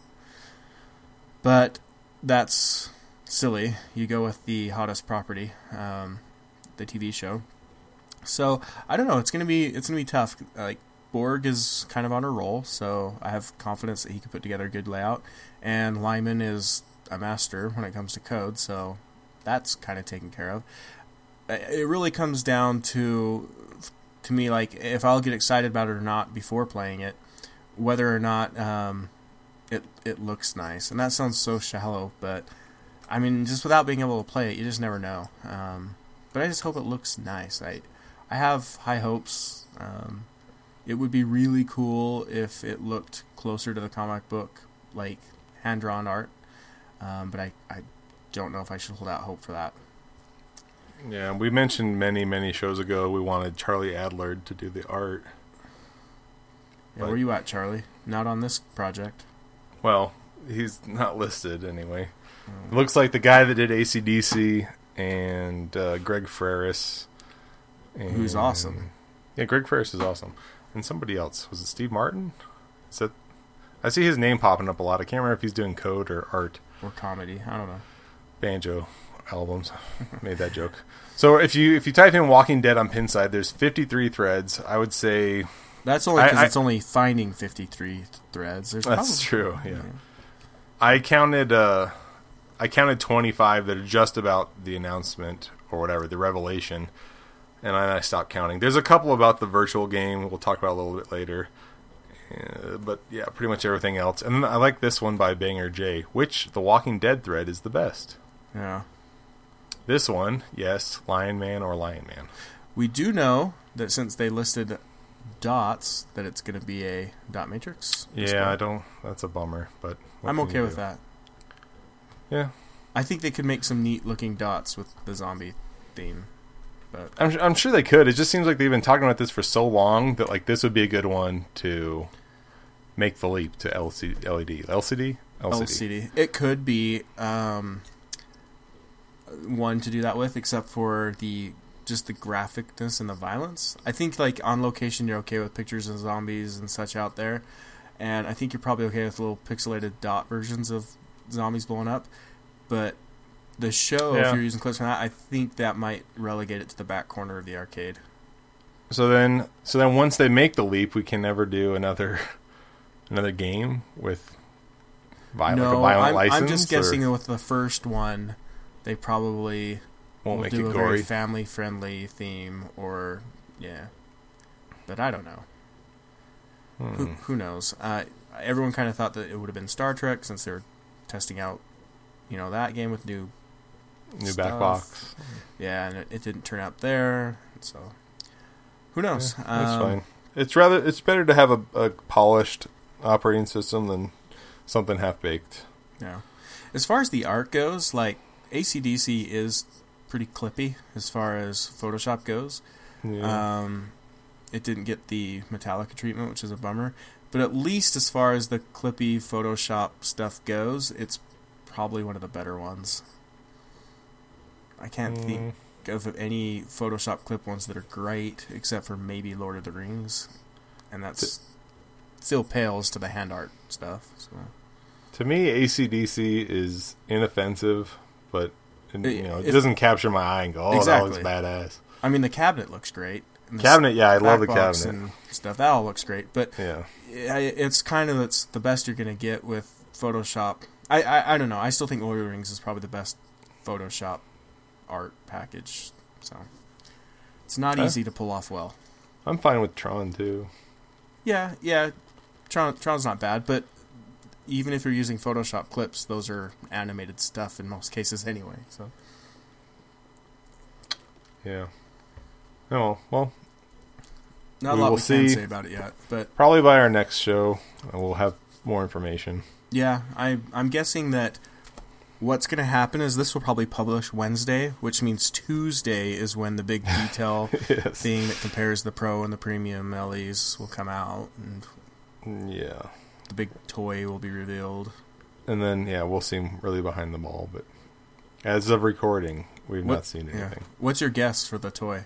But that's silly. You go with the hottest property, the TV show. So I don't know. It's gonna be tough. Like, Borg is kind of on a roll, so I have confidence that he can put together a good layout. And Lyman is a master when it comes to code, so that's kind of taken care of. It really comes down to me, like, if I'll get excited about it or not before playing it, whether or not it looks nice. And that sounds so shallow, but I mean, just without being able to play it, you just never know. But I just hope it looks nice. I have high hopes. It would be really cool if it looked closer to the comic book, like hand-drawn art. But I don't know if I should hold out hope for that. Yeah, we mentioned many shows ago we wanted Charlie Adler to do the art. Yeah, where you at, Charlie? Not on this project. Well, he's not listed anyway. It looks like the guy that did AC/DC and Greg Ferris. Who's awesome. Yeah, Greg Ferris is awesome. And somebody else. Was it Steve Martin? I see his name popping up a lot. I can't remember if he's doing code or art. Or comedy. I don't know. Banjo albums. Made that joke. So if you type in Walking Dead on Pinside, there's 53 threads. I would say that's only because it's only finding 53 threads. That's true. Yeah. I counted 25 that are just about the announcement or whatever, the revelation, and I stopped counting. There's a couple about the virtual game we'll talk about a little bit later. But yeah, pretty much everything else. And then I like this one by Banger J, which the Walking Dead thread is the best. Yeah. This one, yes, Lion Man or Lion Man. We do know that since they listed dots, that it's going to be a dot matrix. Yeah, that's a bummer, but I'm okay with that. Yeah. I think they could make some neat looking dots with the zombie theme. But I'm sure they could. It just seems like they've been talking about this for so long that like this would be a good one to make the leap to LCD. It could be one to do that with, except for the graphicness and the violence. I think like on location you're okay with pictures of zombies and such out there, and I think you're probably okay with little pixelated dot versions of zombies blowing up. But The show, Yeah. if you're using clips from that, I think that might relegate it to the back corner of the arcade. So then once they make the leap, we can never do another game with a violent license. I'm just guessing or that with the first one, they probably won't will make do it a gory. very family-friendly theme, or but I don't know. Who knows? Everyone kind of thought that it would have been Star Trek since they were testing out, that game with new New stuff. back box. Yeah, and it didn't turn out there, so who knows? That's fine. It's better to have a polished operating system than something half baked. Yeah. As far as the art goes, like AC/DC is pretty clippy as far as Photoshop goes. Yeah. It didn't get the Metallica treatment, which is a bummer. But at least as far as the clippy Photoshop stuff goes, it's probably one of the better ones. I can't think of any Photoshop clip ones that are great, except for maybe Lord of the Rings. And that's still pales to the hand art stuff. So. To me, AC/DC is inoffensive, but it doesn't capture my eye and go, exactly. That looks badass. I mean, the cabinet looks great. And the Cabinet, yeah, I love the back box cabinet. and stuff. That all looks great, but Yeah. it's the best you're going to get with Photoshop. I don't know. I still think Lord of the Rings is probably the best Photoshop art package. So it's not easy to pull off well. I'm fine with Tron too. Yeah. Tron's not bad, but even if you're using Photoshop clips, those are animated stuff in most cases anyway. So Yeah. Oh, well, not a we lot will we can see. say about it yet, but probably by our next show, we'll have more information. yeah, I'm guessing that what's going to happen is this will probably publish Wednesday, which means Tuesday is when the big detail Yes. thing that compares the Pro and the Premium LEs will come out, and Yeah. the big toy will be revealed. And then, we'll seem really behind the ball, but as of recording, we've not seen anything. What's your guess for the toy?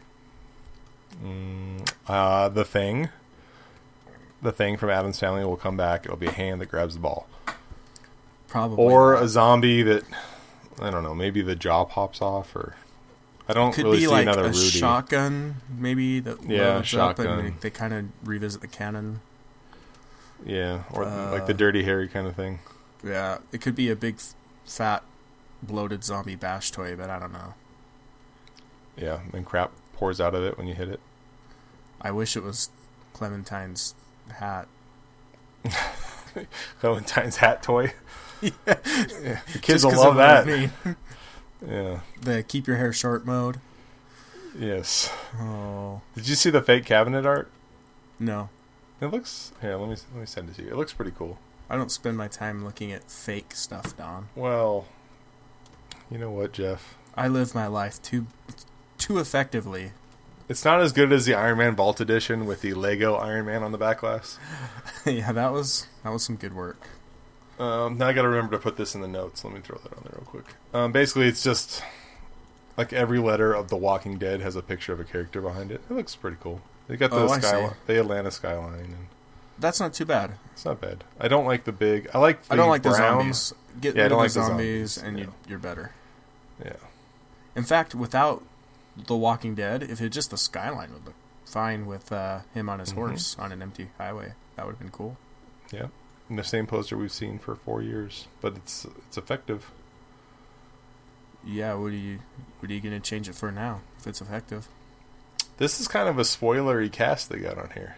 The Thing. The Thing from Addams Family will come back. It'll be a hand that grabs the ball. Probably. Or not. a zombie that, I don't know, maybe the jaw pops off, or I don't Could really be see like another a Rudy. shotgun, maybe, that Yeah, loads up shotgun. and they kind of revisit the canon. Yeah, or like the Dirty Harry kind of thing. Yeah, it could be a big, fat, bloated zombie bash toy, but I don't know. Yeah, and crap pours out of it when you hit it. I wish it was Clementine's hat. Clementine's hat toy. Yeah. The kids Just will 'cause love of what that. I mean. Yeah. The keep your hair short mode. Yes. Oh Did you see the fake cabinet art? no, It looks. Here, let me send it to you. It looks pretty cool. I don't spend my time looking at fake stuff, Don. Well, you know what, Jeff? I live my life too effectively. It's not as good as the Iron Man Vault Edition with the Lego Iron Man on the back glass. Yeah, that was some good work. Now I got to remember to put this in the notes. Let me throw that on there real quick. Basically, it's just like every letter of The Walking Dead has a picture of a character behind it. It looks pretty cool. They got I see. the Atlanta skyline, and That's not too bad. it's not bad. I don't like the big. I like. I don't like the brown. zombies. Get Yeah, I rid don't of like the the zombies, zombies, and yeah. you're better. Yeah. In fact, without The Walking Dead, if it's just the skyline would look fine with him on his horse on an empty highway. That would have been cool. Yeah. And the same poster we've seen for 4 years, but it's effective. Yeah, what are you going to change it for now if it's effective? This is kind of a spoilery cast they got on here.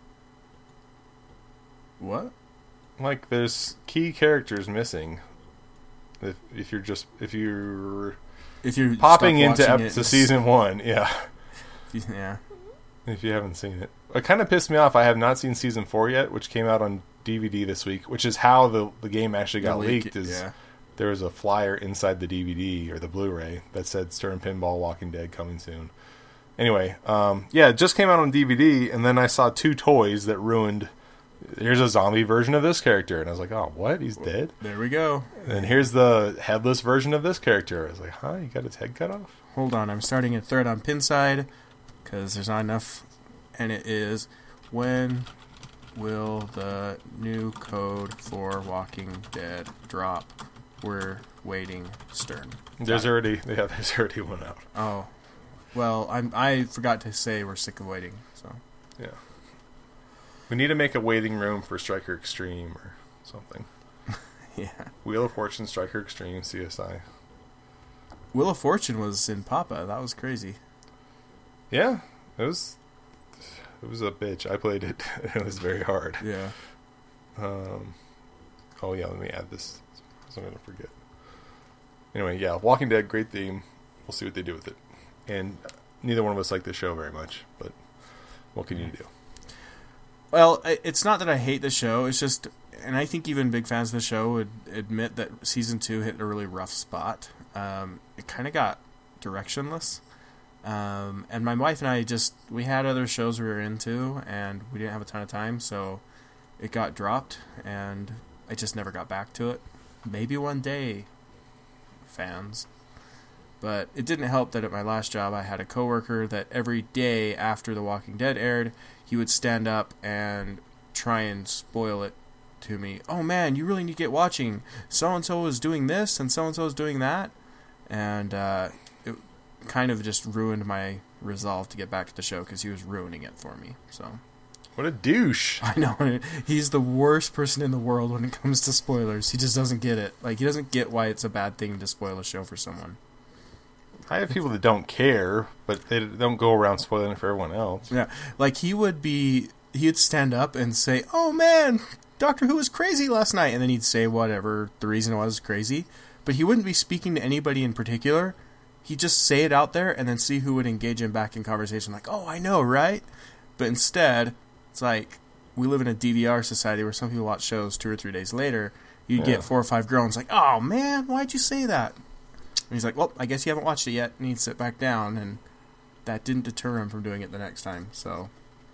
What? Like, there's key characters missing. If you're If you're popping stuck into watching it, to season 1, yeah. Yeah. If you haven't seen it, it kind of pissed me off. I have not seen season 4 yet, which came out on DVD this week, which is how the game actually got leaked. There was a flyer inside the DVD or the Blu-ray that said Stern Pinball Walking Dead coming soon. Anyway, it just came out on DVD, and then I saw 2 toys that ruined. Here's a zombie version of this character, and I was like, "Oh, what? He's dead." There we go. And here's the headless version of this character. I was like, "Huh? You got his head cut off?" Hold on, I'm starting a thread on Pinside because there's not enough, and it is when will the new code for Walking Dead drop? we're waiting Stern. There's already one out. Oh, well, I forgot to say we're sick of waiting. So Yeah. We need to make a waiting room for Striker Extreme or something. yeah, Wheel of Fortune, Striker Extreme, CSI. Wheel of Fortune was in Papa. That was crazy. Yeah, it was a bitch. I played it. It was very hard. Yeah. Oh yeah, let me add this. I'm going to forget. Anyway, yeah, Walking Dead, great theme. We'll see what they do with it. And neither one of us like the show very much, but what can you do? Well, it's not that I hate the show. It's just, and I think even big fans of the show would admit that season 2 hit a really rough spot. It kind of got directionless. And my wife and I we had other shows we were into, and we didn't have a ton of time, so it got dropped, and I just never got back to it. Maybe one day, fans. But it didn't help that at my last job I had a coworker that every day after The Walking Dead aired, he would stand up and try and spoil it to me. Oh man, you really need to get watching. So-and-so is doing this, and so-and-so is doing that. And it kind of just ruined my resolve to get back to the show because he was ruining it for me. So What a douche. I know. He's the worst person in the world when it comes to spoilers. He just doesn't get it. Like, he doesn't get why it's a bad thing to spoil a show for someone. I have people that don't care, but they don't go around spoiling it for everyone else. Yeah. Like, he'd stand up and say, oh man, Doctor Who was crazy last night. And then he'd say whatever the reason was crazy. But he wouldn't be speaking to anybody in particular. He'd just say it out there and then see who would engage him back in conversation. Like, oh, I know, right? But instead, it's like, we live in a DVR society where some people watch shows 2 or 3 days later. You'd get 4 or 5 groans like, oh man, why'd you say that? And he's like, well, I guess you haven't watched it yet. And he'd sit back down, and that didn't deter him from doing it the next time. So,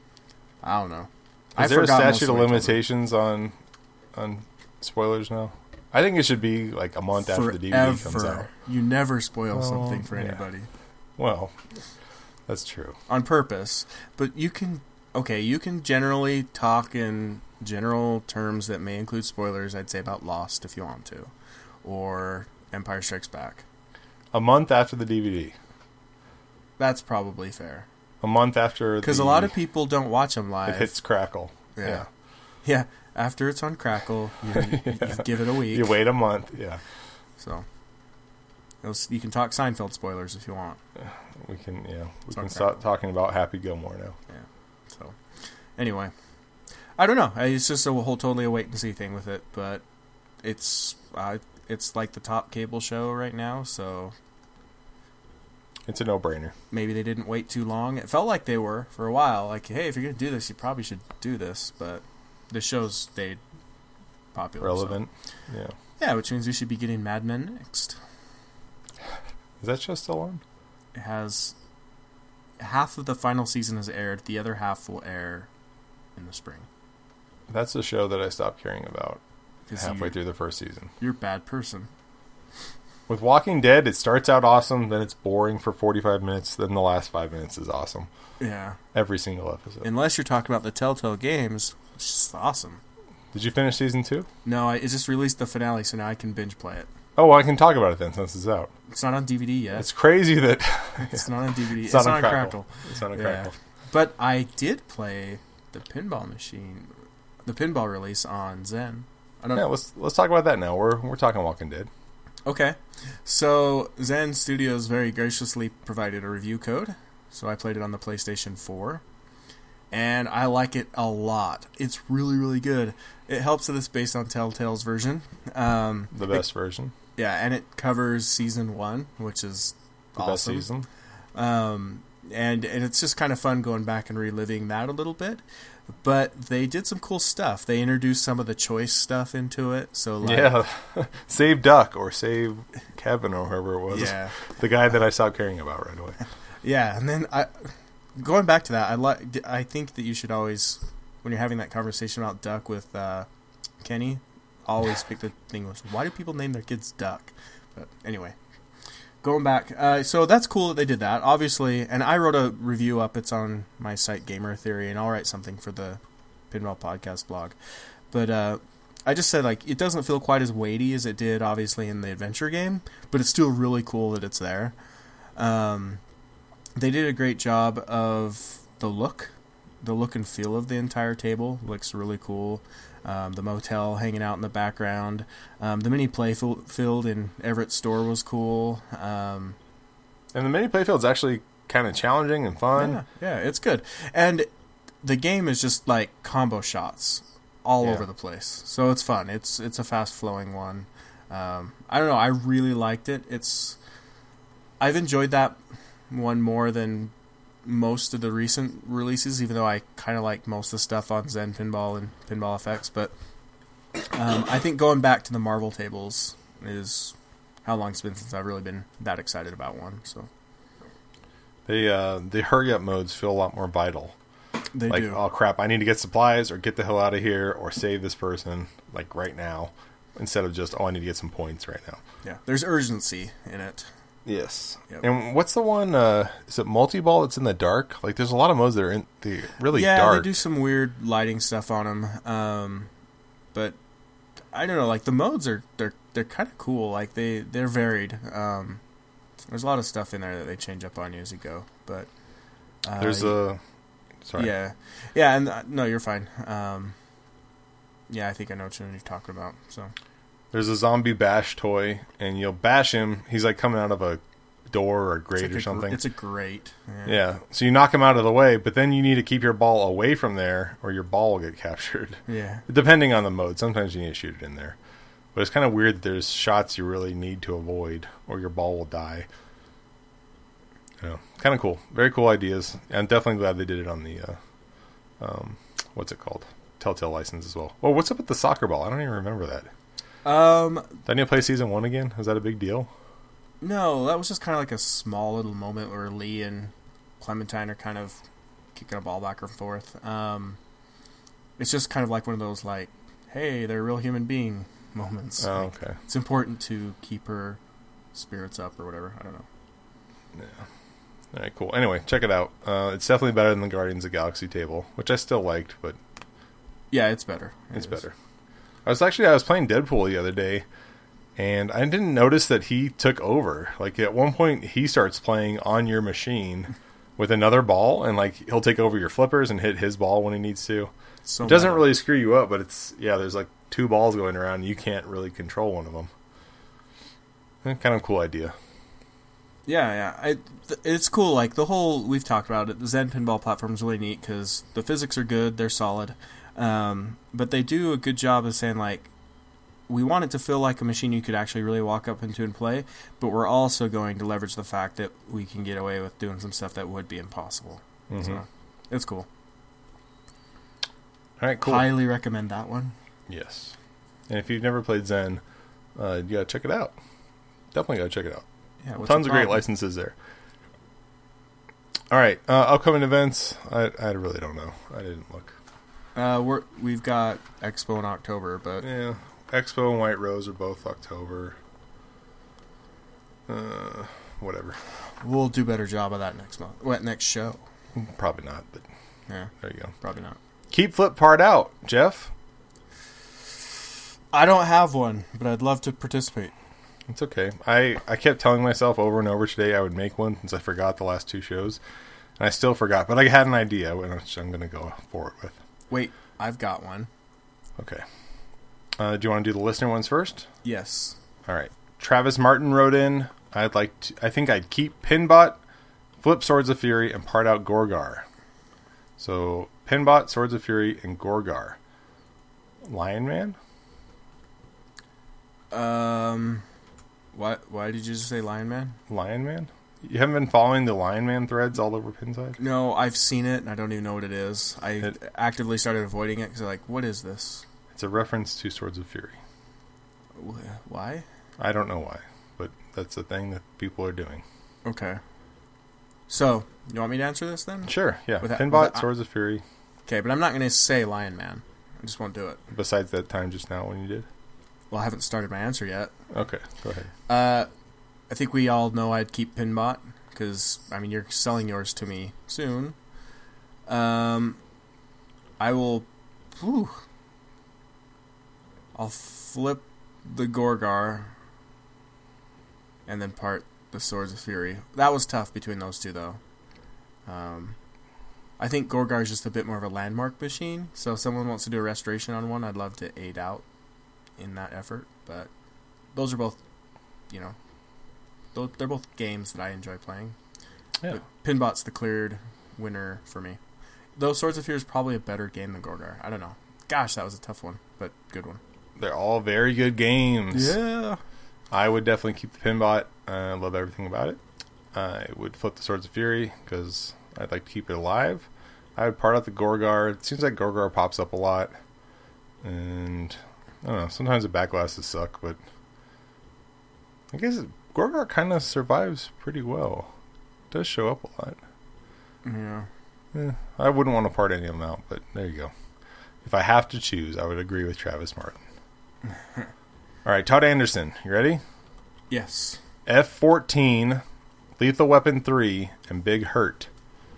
I don't know. Is there a statute of limitations on spoilers now? I think it should be like a month after the DVD comes out. You never spoil something for anybody. Well, that's true. On purpose. But you can generally talk in general terms that may include spoilers, I'd say, about Lost if you want to. Or Empire Strikes Back. A month after the DVD. That's probably fair. A month after because a lot of people don't watch them live. It hits Crackle. Yeah. After it's on Crackle, you give it a week. You wait a month. Yeah. So you can talk Seinfeld spoilers if you want. We can start talking about Happy Gilmore now. Yeah. So anyway, I don't know. It's just a whole totally a wait and see thing with it, but it's like the top cable show right now, so it's a no-brainer. Maybe they didn't wait too long. It felt like they were for a while. Like, hey, if you're going to do this, you probably should do this. But the show stayed popular. Relevant. So. Yeah. Yeah, which means we should be getting Mad Men next. Is that show still on? It has... half of the final season has aired. The other half will air in the spring. That's the show that I stopped caring about halfway through the first season. You're a bad person. With Walking Dead, it starts out awesome, then it's boring for 45 minutes, then the last 5 minutes is awesome. Yeah. Every single episode. Unless you're talking about the Telltale games, which is awesome. Did you finish season 2? No, it just released the finale, so now I can binge play it. Oh, well, I can talk about it then, since it's out. It's not on DVD yet. It's crazy that... It's not on DVD. It's not on Crackle. It's not on Crackle. But I did play the pinball machine, the pinball release on Zen. Let's talk about that now. We're talking Walking Dead. Okay. So, Zen Studios very graciously provided a review code. So I played it on the PlayStation 4. And I like it a lot. It's really, really good. It helps that it's based on Telltale's version. The best version. Yeah, and it covers Season 1, which is awesome. Best season. And it's just kind of fun going back and reliving that a little bit. But they did some cool stuff. They introduced some of the choice stuff into it. So save Duck or save Kevin or whoever it was. Yeah. The guy that I stopped caring about right away. Yeah, and then going back to that, I think that you should always, when you're having that conversation about Duck with Kenny, always pick the thing with, why do people name their kids Duck? But anyway. Going back, so that's cool that they did that, obviously, and I wrote a review up, it's on my site Gamer Theory, and I'll write something for the Pinball Podcast blog, but I just said, like, it doesn't feel quite as weighty as it did, obviously, in the adventure game, but it's still really cool that it's there. They did a great job of the look and feel of the entire table. Looks really cool. The motel hanging out in the background. The mini playfield in Everett's store was cool. And the mini playfield's actually kind of challenging and fun. Yeah, it's good. And the game is just like combo shots all over the place. So it's fun. It's a fast-flowing one. I don't know. I really liked it. I've enjoyed that one more than most of the recent releases, even though I kind of like most of the stuff on Zen Pinball and Pinball FX. But I think going back to the Marvel tables is how long it's been since I've really been that excited about one. So the hurry up modes feel a lot more vital. They like, do. oh crap, I need to get supplies or get the hell out of here or save this person like right now, instead of just, I need to get some points right now. Yeah, there's urgency in it. Yes. Yep. And what's the one, is it multi-ball that's in the dark? Like, there's a lot of modes that are in the really dark. Yeah, they do some weird lighting stuff on them. But I don't know, like, the modes they're kind of cool. Like, they're varied. There's a lot of stuff in there that they change up on you as you go. But there's a... Sorry. Yeah, and no, you're fine. Yeah, I think I know what you're talking about. So there's a zombie bash toy, and you'll bash him. He's like coming out of a door or a grate or something. It's a grate. Yeah, so you knock him out of the way, but then you need to keep your ball away from there, or your ball will get captured. Yeah, depending on the mode. Sometimes you need to shoot it in there, but it's kind of weird that there's shots you really need to avoid, or your ball will die. Kind of cool. Very cool ideas. I'm definitely glad they did it on the, what's it called? Telltale license as well. Well, what's up with the soccer ball? I don't even remember that. Didn't you play Season 1 again? Was that a big deal? No, that was just kind of like a small little moment where Lee and Clementine are kind of kicking a ball back and forth. It's just kind of like one of those, like, hey, they're a real human being moments. Oh, like, okay. It's important to keep her spirits up or whatever. I don't know. Yeah. All right, cool. Anyway, check it out. It's definitely better than the Guardians of the Galaxy table, which I still liked, but... Yeah, it's better. It's better. I was playing Deadpool the other day, and I didn't notice that he took over. Like, at one point, he starts playing on your machine with another ball, and, like, he'll take over your flippers and hit his ball when he needs to. So it doesn't really screw you up, but there's, like, 2 balls going around, and you can't really control one of them. Kind of cool idea. Yeah. It's cool. Like, we've talked about it, the Zen Pinball platform is really neat because the physics are good, they're solid. But they do a good job of saying, like, we want it to feel like a machine you could actually really walk up into and play, but we're also going to leverage the fact that we can get away with doing some stuff that would be impossible. Mm-hmm. So, it's cool. All right, cool. Highly recommend that one. Yes. And if you've never played Zen, you gotta check it out. Definitely gotta check it out. Yeah, tons of great licenses there. All right, upcoming events. I really don't know. I didn't look. We've got Expo in October, but yeah, Expo and White Rose are both October. Whatever. We'll do a better job of that next month. Next show? Probably not, but yeah, there you go. Probably not. Keep Flip Part out, Jeff. I don't have one, but I'd love to participate. It's okay. I kept telling myself over and over today I would make one since I forgot the last 2 shows. And I still forgot, but I had an idea which I'm going to go forward with. Wait, I've got one. Okay. Do you want to do the listener ones first? Yes. All right. Travis Martin wrote in, I think I'd keep Pinbot, Flip Swords of Fury, and part out Gorgar. So, Pinbot, Swords of Fury, and Gorgar. Lion Man? Why did you just say Lion Man? Lion Man? You haven't been following the Lion Man threads all over Pinside? No, I've seen it, and I don't even know what it is. I actively started avoiding it, because I'm like, what is this? It's a reference to Swords of Fury. Why? I don't know why, but that's the thing that people are doing. Okay. So, you want me to answer this then? Sure, yeah. Pinbot, Swords of Fury. Okay, but I'm not going to say Lion Man. I just won't do it. Besides that time just now when you did? Well, I haven't started my answer yet. Okay, go ahead. I think we all know I'd keep Pinbot, because, I mean, you're selling yours to me soon. I will... I'll I'll flip the Gorgar and then part the Swords of Fury. That was tough between those two, though. I think Gorgar is just a bit more of a landmark machine, so if someone wants to do a restoration on one, I'd love to aid out in that effort. But those are both, they're both games that I enjoy playing. Yeah. But Pinbot's the cleared winner for me. Though Swords of Fury is probably a better game than Gorgar. I don't know. Gosh, that was a tough one, but good one. They're all very good games. Yeah. I would definitely keep the Pinbot. I love everything about it. I would flip the Swords of Fury because I'd like to keep it alive. I would part out the Gorgar. It seems like Gorgar pops up a lot. And, I don't know, sometimes the back glasses suck, but I guess Gorgar kind of survives pretty well. It does show up a lot. Yeah. I wouldn't want to part any of them out, but there you go. If I have to choose, I would agree with Travis Martin. All right, Todd Anderson, you ready? Yes. F-14, Lethal Weapon 3, and Big Hurt.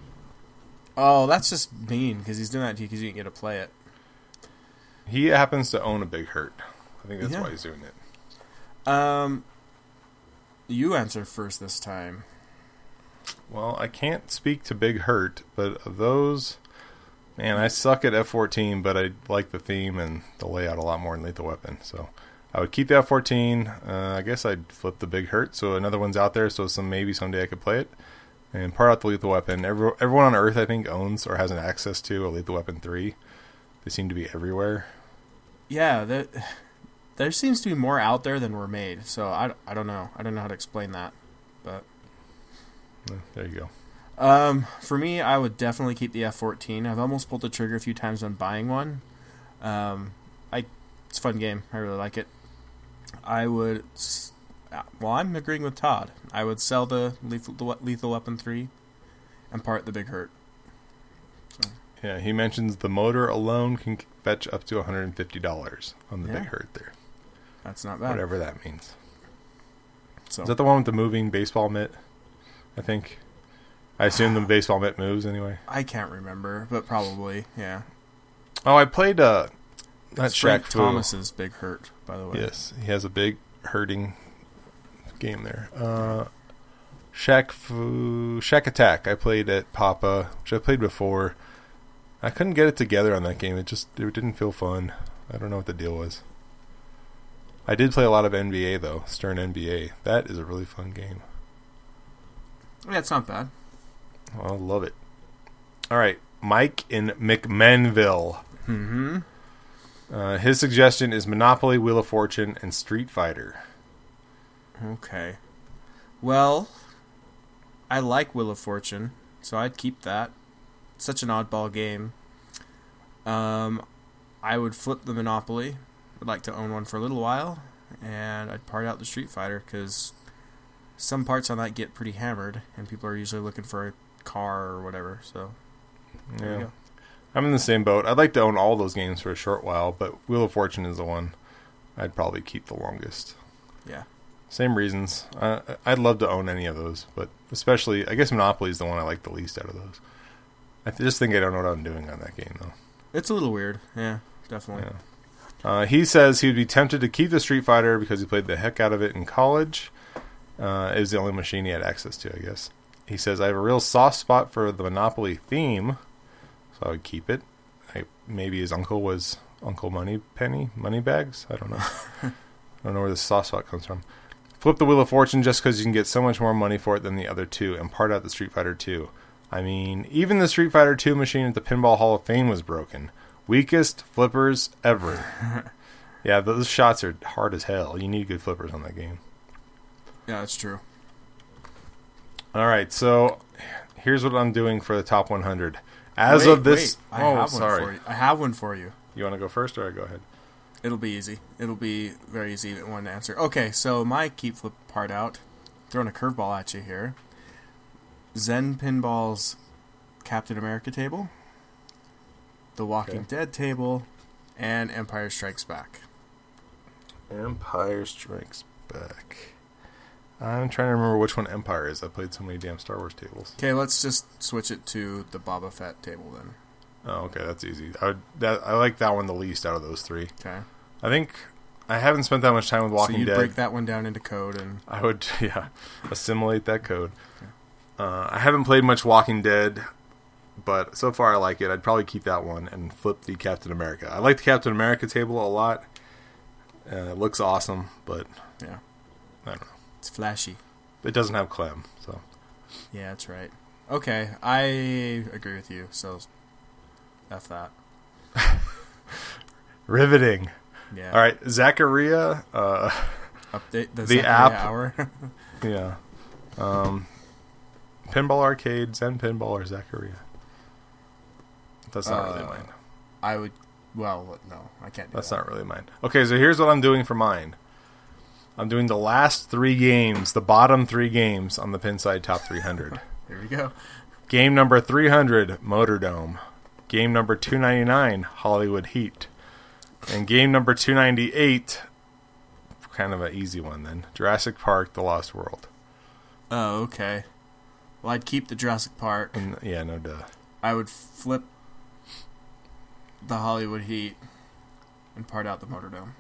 Oh, that's just mean, because he's doing that to you because you didn't get to play it. He happens to own a Big Hurt. I think that's why he's doing it. You answer first this time. Well, I can't speak to Big Hurt, but of those... Man, I suck at F-14, but I like the theme and the layout a lot more than Lethal Weapon. So I would keep the F-14. I guess I'd flip the Big Hurt, so another one's out there, so maybe someday I could play it. And part out the Lethal Weapon. Everyone on Earth, I think, owns or has an access to a Lethal Weapon 3. They seem to be everywhere. Yeah, there seems to be more out there than were made, so I don't know. I don't know how to explain that, but... There you go. For me, I would definitely keep the F-14. I've almost pulled the trigger a few times on buying one. It's a fun game. I really like it. I would... Well, I'm agreeing with Todd. I would sell the Lethal Weapon 3 and part the Big Hurt. So. Yeah, he mentions the motor alone can fetch up to $150 on the Big Hurt there. That's not bad. Whatever that means. So. Is that the one with the moving baseball mitt? I think. I assume the baseball mitt moves anyway. I can't remember, but probably, yeah. Oh, I played that's Frank Shaq Thomas's Big Hurt, by the way. Yes, he has a big hurting game there. Shaq Attack. I played at Papa, which I played before. I couldn't get it together on that game. It didn't feel fun. I don't know what the deal was. I did play a lot of NBA though. Stern NBA. That is a really fun game. Yeah, it's not bad. I love it. All right, Mike in McMenville. Mm-hmm. His suggestion is Monopoly, Wheel of Fortune, and Street Fighter. Okay. Well, I like Wheel of Fortune, so I'd keep that. It's such an oddball game. I would flip the Monopoly. I'd like to own one for a little while, and I'd part out the Street Fighter, because some parts on that get pretty hammered, and people are usually looking for a car or whatever, so there you go. I'm in the same boat. I'd like to own all those games for a short while, but Wheel of Fortune is the one I'd probably keep the longest. Yeah. Same reasons. I'd love to own any of those, but especially, I guess Monopoly is the one I like the least out of those. I just think I don't know what I'm doing on that game, though. It's a little weird. Yeah, definitely. Yeah. He says he would be tempted to keep the Street Fighter because he played the heck out of it in college. It was the only machine he had access to, I guess. He says, I have a real soft spot for the Monopoly theme, so I would keep it. Maybe his uncle was Uncle Moneybags? I don't know. I don't know where this soft spot comes from. Flip the Wheel of Fortune just because you can get so much more money for it than the other two, and part out the Street Fighter 2. I mean, even the Street Fighter 2 machine at the Pinball Hall of Fame was broken. Weakest flippers ever. Yeah, those shots are hard as hell. You need good flippers on that game. Yeah, that's true. All right, so here's what I'm doing for the top 100. As of this... I have one for you. You want to go first, or I go ahead? It'll be easy. It'll be very easy one to answer. Okay, so my keep flip part out. Throwing a curveball at you here. Zen Pinball's Captain America table, The Walking Dead table, and Empire Strikes Back. Empire Strikes Back. I'm trying to remember which one Empire is. I played so many damn Star Wars tables. Okay, let's just switch it to the Boba Fett table then. Oh, okay, that's easy. I like that one the least out of those three. Okay. I think I haven't spent that much time with Walking so you'd Dead. break that one down into code and... I would, assimilate that code. I haven't played much Walking Dead, but so far I like it. I'd probably keep that one and flip the Captain America. I like the Captain America table a lot. It looks awesome, but Yeah. I don't know. It's flashy. It doesn't have Clem, so. Yeah, that's right. Okay, I agree with you, so F that. Riveting. Yeah. All right, Zaccaria. Update the The Zaccaria app. hour. Yeah. Pinball Arcade, Zen Pinball, or Zaccaria. That's not really mine. I would... Well, no, I can't do That's that. not really mine. Okay, so here's what I'm doing for mine. I'm doing the last 3 games, the bottom 3 games on the Pinside Top 300. Here we go. Game number 300, Motordome. Game number 299, Hollywood Heat. And game number 298, kind of an easy one then, Jurassic Park, The Lost World. Oh, okay. Well, I'd keep the Jurassic Park. And, yeah, no duh. I would flip the Hollywood Heat and part out the Motordome.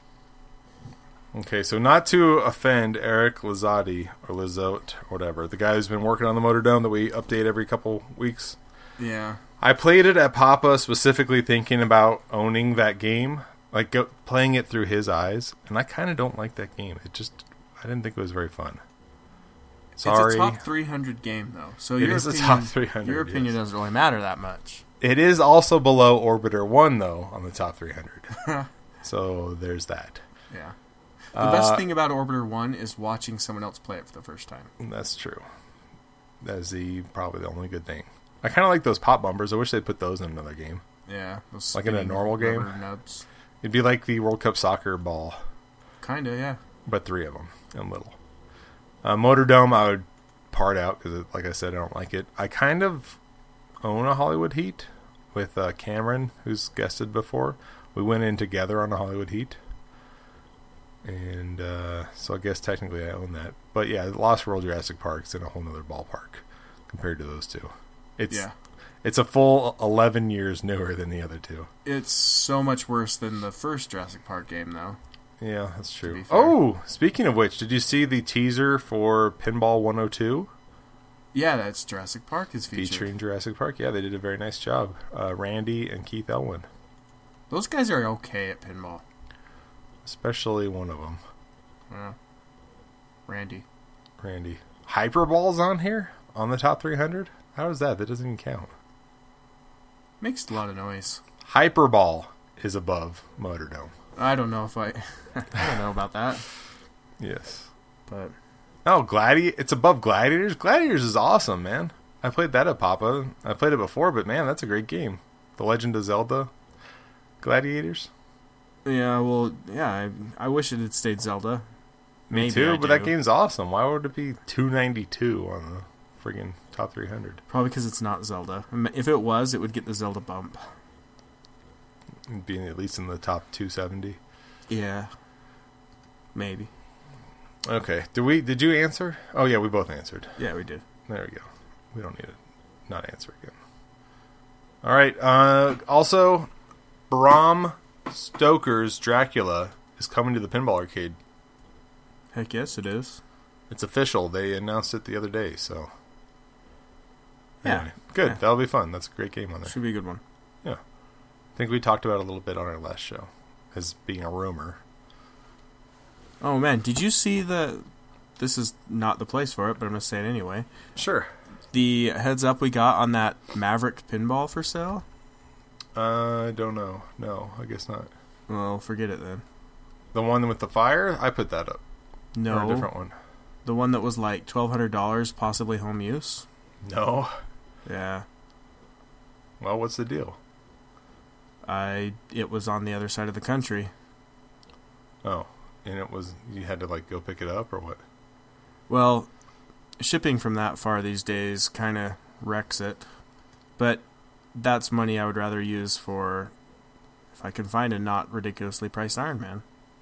Okay, so not to offend Eric Lizotti, or Lizotte, or whatever, the guy who's been working on the Motordome that we update every couple weeks. Yeah. I played it at Papa specifically thinking about owning that game, like playing it through his eyes, and I kind of don't like that game. I didn't think it was very fun. Sorry. It's a top 300 game, though. So It is a top 300, Your opinion doesn't really matter that much. It is also below Orbiter 1, though, on the top 300. So there's that. Yeah. The best thing about Orbiter 1 is watching someone else play it for the first time. That's true. That is probably the only good thing. I kind of like those pop bumpers. I wish they'd put those in another game. Yeah. Those Like in a spinning normal game? rubber nubs. It'd be like the World Cup soccer ball, Kinda, yeah. but 3 of them and little. Motordome, I would part out because, like I said, I don't like it. I kind of own a Hollywood Heat with Cameron, who's guested before. We went in together on a Hollywood Heat. And so I guess technically I own that. But yeah, Lost World Jurassic Park's in a whole nother ballpark compared to those two. It's a full 11 years newer than the other two. It's so much worse than the first Jurassic Park game, though. Yeah, that's true. be fair. Oh, speaking of which, did you see the teaser for Pinball 102? Yeah, that's Jurassic Park is featured. Featuring Jurassic Park. Yeah, they did a very nice job. Randy and Keith Elwin. Those guys are okay at pinball. Especially one of them. Yeah. Randy. Hyperball's on here? On the top 300? How is that? That doesn't even count. Makes a lot of noise. Hyperball is above Motordome. I don't know if I don't know about that. Yes. But Oh, it's above Gladiators? Gladiators is awesome, man. I played that at Papa. I played it before, but man, that's a great game. The Legend of Zelda Gladiators. yeah, well, yeah, I wish it had stayed Zelda. Me Maybe too, I but that do. game's awesome. Why would it be 292 on the friggin' top 300? Probably because it's not Zelda. If it was, it would get the Zelda bump. Being at least in the top 270. Yeah. Maybe. Okay. Did you answer? Oh yeah, we both answered. Yeah, we did. There we go. We don't need to not answer again. All right. Also, Bram Stoker's Dracula is coming to the Pinball Arcade. Heck yes, it is. It's official. They announced it the other day, so. Yeah. Anyway, good. Yeah. That'll be fun. That's a great game on there. Should be a good one. Yeah. I think we talked about it a little bit on our last show as being a rumor. Oh man, did you see this is not the place for it, but I'm going to say it anyway. Sure. The heads up we got on that Maverick pinball for sale? I don't know. No, I guess not. Well, forget it then. The one with the fire? I put that up. No. Or a different one. The one that was like $1,200, possibly home use? No. Yeah. Well, what's the deal? It was on the other side of the country. Oh. And you had to like go pick it up or what? Well, shipping from that far these days kind of wrecks it. But that's money I would rather use for, if I can find a not ridiculously priced Iron Man.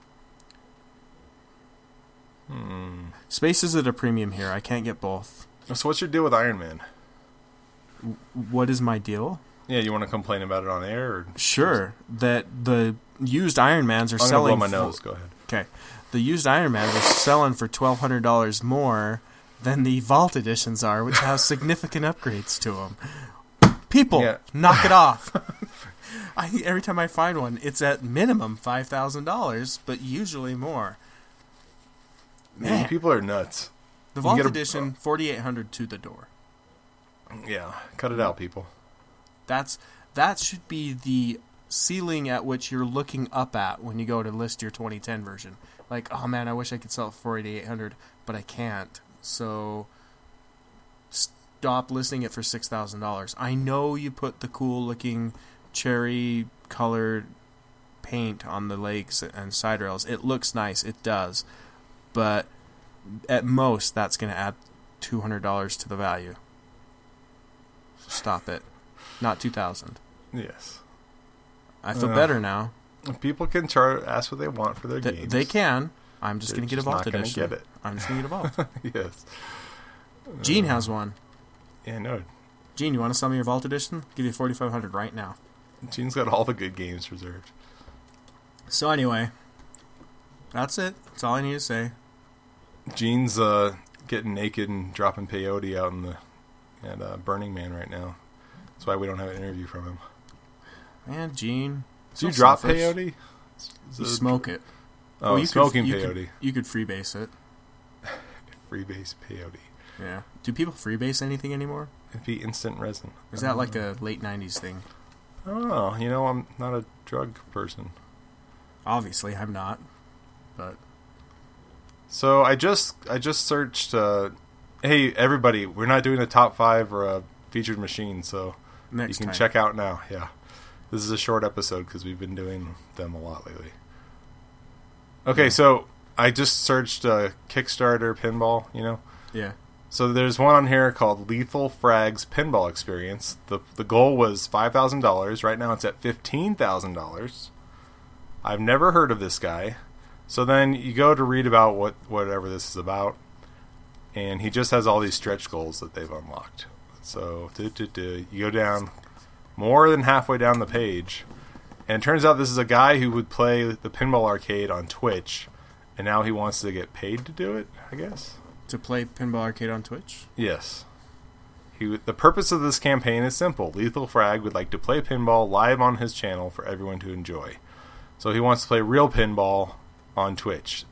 Space is at a premium here. I can't get both. So what's your deal with Iron Man? What is my deal? Yeah, you want to complain about it on air? Or Sure. That the used Iron Mans are I'm selling... going to blow my nose. Go ahead. Okay. The used Iron Mans are selling for $1,200 more than the Vault Editions are, which have significant upgrades to them. People, knock it off. Every time I find one, it's at minimum $5,000, but usually more. Man. People are nuts. The Vault Edition, $4,800 to the door. Yeah, cut it out, people. That should be the ceiling at which you're looking up at when you go to list your 2010 version. Like, oh man, I wish I could sell it for $4,800, but I can't. So stop listing it for $6,000. I know you put the cool looking cherry colored paint on the legs and side rails. It looks nice, it does. But at most, that's going to add $200 to the value. Stop it. Not $2,000. Yes. I feel better now. People can ask what they want for their games. They can. I'm just going to get a Vault Edition. Get it. I'm just going to get a Vault. Yes. Gene has one. Yeah, no. Gene, you want to sell me your Vault Edition? Give you $4,500 right now. Gene's got all the good games reserved. So anyway, that's it. That's all I need to say. Gene's getting naked and dropping peyote out at Burning Man right now. That's why we don't have an interview from him. Man, Gene. Do you drop peyote? You smoke it. Oh, well, smoking peyote. You could freebase it. Freebase peyote. Yeah. Do people freebase anything anymore? It'd be instant resin. Is that like a late 90s thing? I don't know. You know, I'm not a drug person. Obviously, I'm not. But so I just searched. Hey, everybody, we're not doing a top 5 or a featured machine, so you can check out now. Yeah, this is a short episode because we've been doing them a lot lately. Okay, so I just searched Kickstarter pinball. You know. Yeah. So there's one on here called Lethal Frag's Pinball Experience. The goal was $5,000. Right now it's at $15,000. I've never heard of this guy. So then you go to read about whatever this is about, and he just has all these stretch goals that they've unlocked. So you go down more than halfway down the page, and it turns out this is a guy who would play the Pinball Arcade on Twitch, and now he wants to get paid to do it, I guess. To play Pinball Arcade on Twitch? Yes. The purpose of this campaign is simple. Lethal Frag would like to play pinball live on his channel for everyone to enjoy. So he wants to play real pinball on Twitch.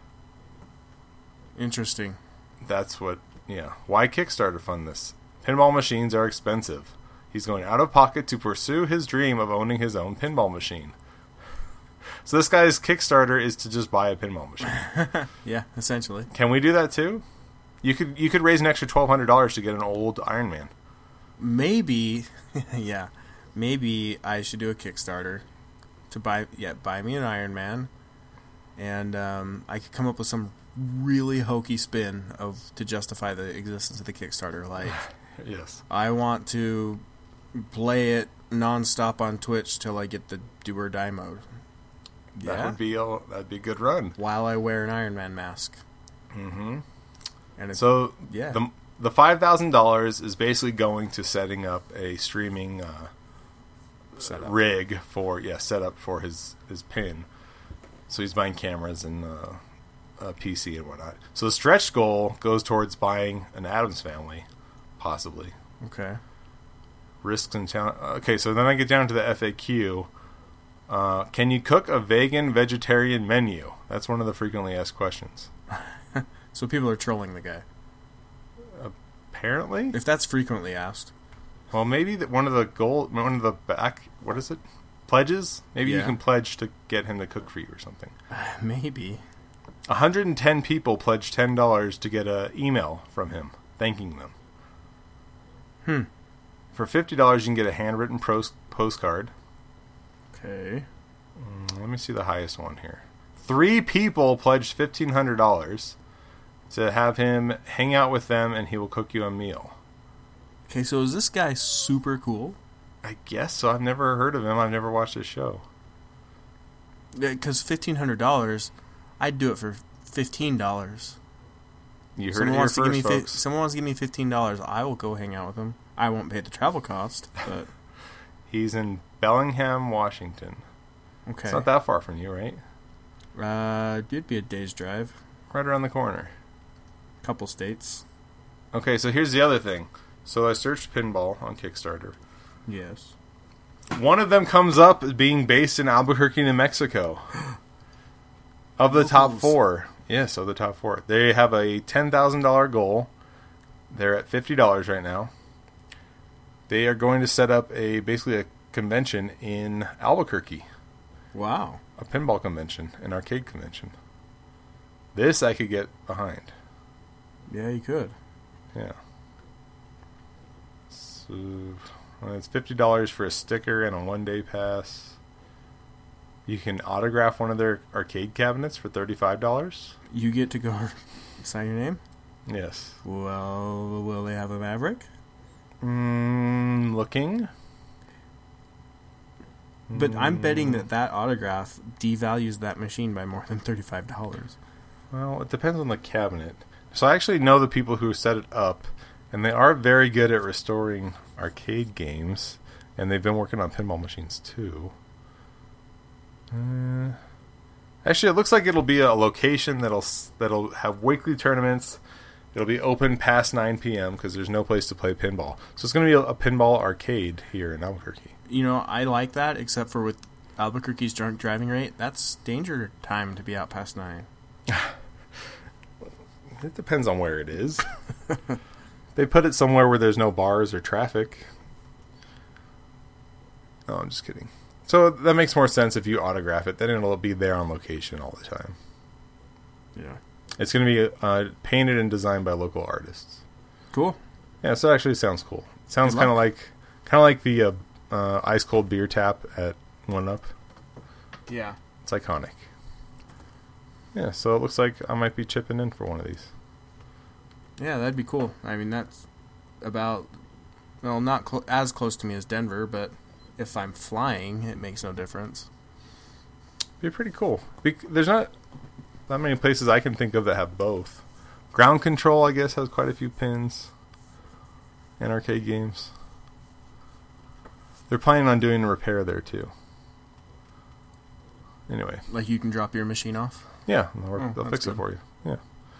Interesting. That's what, yeah. Why Kickstarter fund this? Pinball machines are expensive. He's going out of pocket to pursue his dream of owning his own pinball machine. So this guy's Kickstarter is to just buy a pinball machine. Yeah, essentially. Can we do that too? You could raise an extra $1,200 to get an old Iron Man. Maybe, yeah. Maybe I should do a Kickstarter to buy me an Iron Man, and I could come up with some really hokey spin to justify the existence of the Kickstarter. Like, yes, I want to play it nonstop on Twitch till I get the do or die mode. That'd be a good run. While I wear an Iron Man mask. Mm-hmm. And so the $5,000 is basically going to setting up a streaming rig setup for his pin. So he's buying cameras and a PC and whatnot. So the stretch goal goes towards buying an Addams Family, possibly. Okay. Risks and challenge. Okay, so then I get down to the FAQ. Can you cook a vegan-vegetarian menu? That's one of the frequently asked questions. So people are trolling the guy. Apparently, if that's frequently asked. Well, maybe one of the pledges. Maybe you can pledge to get him to cook for you or something. Maybe. 110 people pledged $10 to get an email from him thanking them. For $50, you can get a handwritten postcard. Okay. Let me see the highest one here. 3 people pledged $1,500 to have him hang out with them, and he will cook you a meal. Okay, so is this guy super cool? I guess so. I've never heard of him. I've never watched his show. Because $1,500, I'd do it for $15. You heard it here first, folks. Someone wants to give me $15, I will go hang out with him. I won't pay the travel cost, but... He's in Bellingham, Washington. Okay. It's not that far from you, right? It'd be a day's drive. Right around the corner. Couple states. Okay, so here's the other thing. So I searched pinball on Kickstarter. Yes. One of them comes up as being based in Albuquerque, New Mexico. Of the top 4. Yes, of the top 4. They have a $10,000 goal. They're at $50 right now. They are going to set up basically a convention in Albuquerque. Wow. A pinball convention, an arcade convention. This I could get behind. Yeah, you could. Yeah. So, it's $50 for a sticker and a one-day pass. You can autograph one of their arcade cabinets for $35. You get to go sign your name? Yes. Well, will they have a Maverick? Looking. But I'm betting that autograph devalues that machine by more than $35. Well, it depends on the cabinet. So I actually know the people who set it up, and they are very good at restoring arcade games, and they've been working on pinball machines too. Actually, it looks like it'll be a location that'll have weekly tournaments. It'll be open past 9 p.m. because there's no place to play pinball. So it's going to be a pinball arcade here in Albuquerque. You know, I like that, except for with Albuquerque's drunk driving rate, that's danger time to be out past 9. It depends on where it is. They put it somewhere where there's no bars or traffic. No, I'm just kidding. So that makes more sense if you autograph it. Then it'll be there on location all the time. Yeah. It's going to be painted and designed by local artists. Cool. Yeah, so it actually sounds cool. It sounds kind of like the ice cold beer tap at 1UP. Yeah. It's iconic. Yeah, so it looks like I might be chipping in for one of these. Yeah, that'd be cool. I mean, that's about, well, not as close to me as Denver, but if I'm flying, it makes no difference. Be pretty cool. There's not that many places I can think of that have both. Ground Control, I guess, has quite a few pins in arcade games. They're planning on doing a repair there, too. Anyway. Like you can drop your machine off? Yeah, they'll fix it for you. Yeah.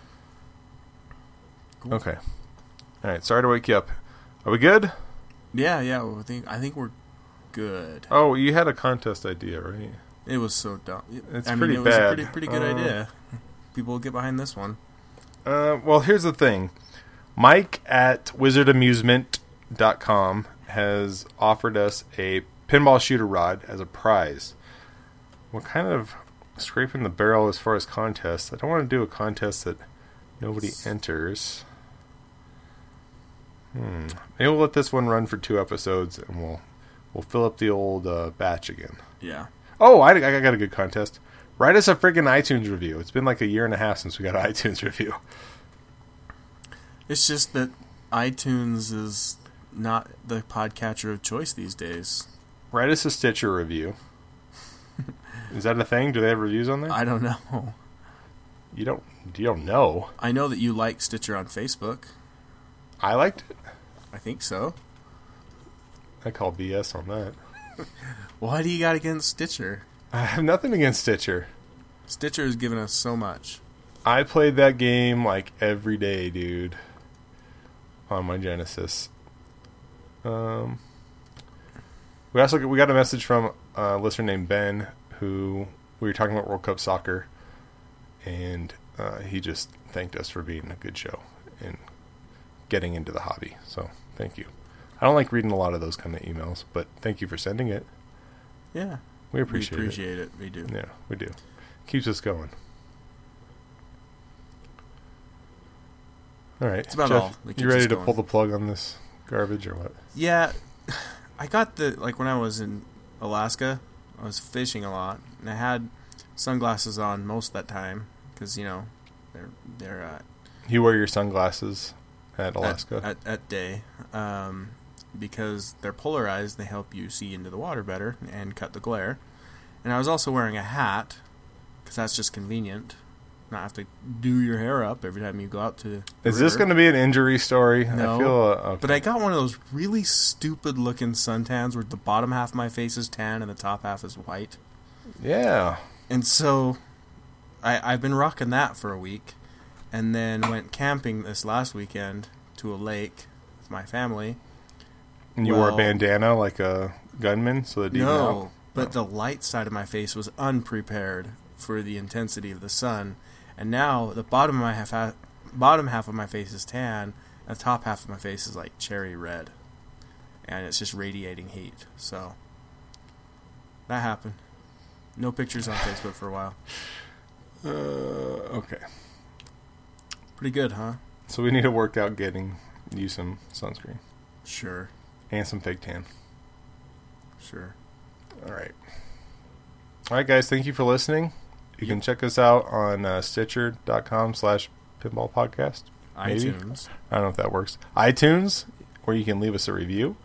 Cool. Okay. All right, sorry to wake you up. Are we good? Yeah, well, I think we're good. Oh, you had a contest idea, right? It was so dumb. It's it pretty was bad. a pretty good idea. People will get behind this one. Well, here's the thing. Mike at wizardamusement.com has offered us a pinball shooter rod as a prize. We're kind of scraping the barrel as far as contests. I don't want to do a contest that nobody enters. Maybe we'll let this one run for 2 episodes, and we'll fill up the old batch again. Yeah. Oh, I got a good contest. Write us a friggin' iTunes review. It's been like a year and a half since we got an iTunes review. It's just that iTunes is not the podcatcher of choice these days. Write us a Stitcher review. Is that a thing? Do they have reviews on there? I don't know. You don't know? I know that you like Stitcher on Facebook. I liked it. I think so. I call BS on that. What do you got against Stitcher? I have nothing against Stitcher. Stitcher has given us so much. I played that game like every day, dude, on my Genesis. We got a message from a listener named Ben, who we were talking about World Cup soccer, and he just thanked us for being a good show and getting into the hobby. So thank you. I don't like reading a lot of those kind of emails, but thank you for sending it. Yeah. We appreciate it. We do. Yeah, we do. Keeps us going. All right. That's about Jeff, all that you keeps ready us to going. pull the plug on this garbage or what? Yeah. I got when I was in Alaska, I was fishing a lot, and I had sunglasses on most of that time, because, they're You wear your sunglasses at Alaska? At day. Because they're polarized, they help you see into the water better and cut the glare. And I was also wearing a hat, because that's just convenient. not have to do your hair up every time you go out to the Is this river. going to be an injury story? No, I feel, okay. but I got one of those really stupid looking suntans where the bottom half of my face is tan and the top half is white. Yeah. And so I've been rocking that for a week, and then went camping this last weekend to a lake with my family. And you wore a bandana like a gunman so that No, but the light side of my face was unprepared for the intensity of the sun, and now the bottom half of my face is tan, and the top half of my face is like cherry red, and it's just radiating heat. So that happened. No pictures on Facebook for a while. Okay. Pretty good, huh? So we need to work out getting you some sunscreen. Sure. And some fake tan. Sure. All right. All right, guys. Thank you for listening. You can check us out on Stitcher.com/pinballpodcast. Maybe. iTunes. I don't know if that works. iTunes, where you can leave us a review.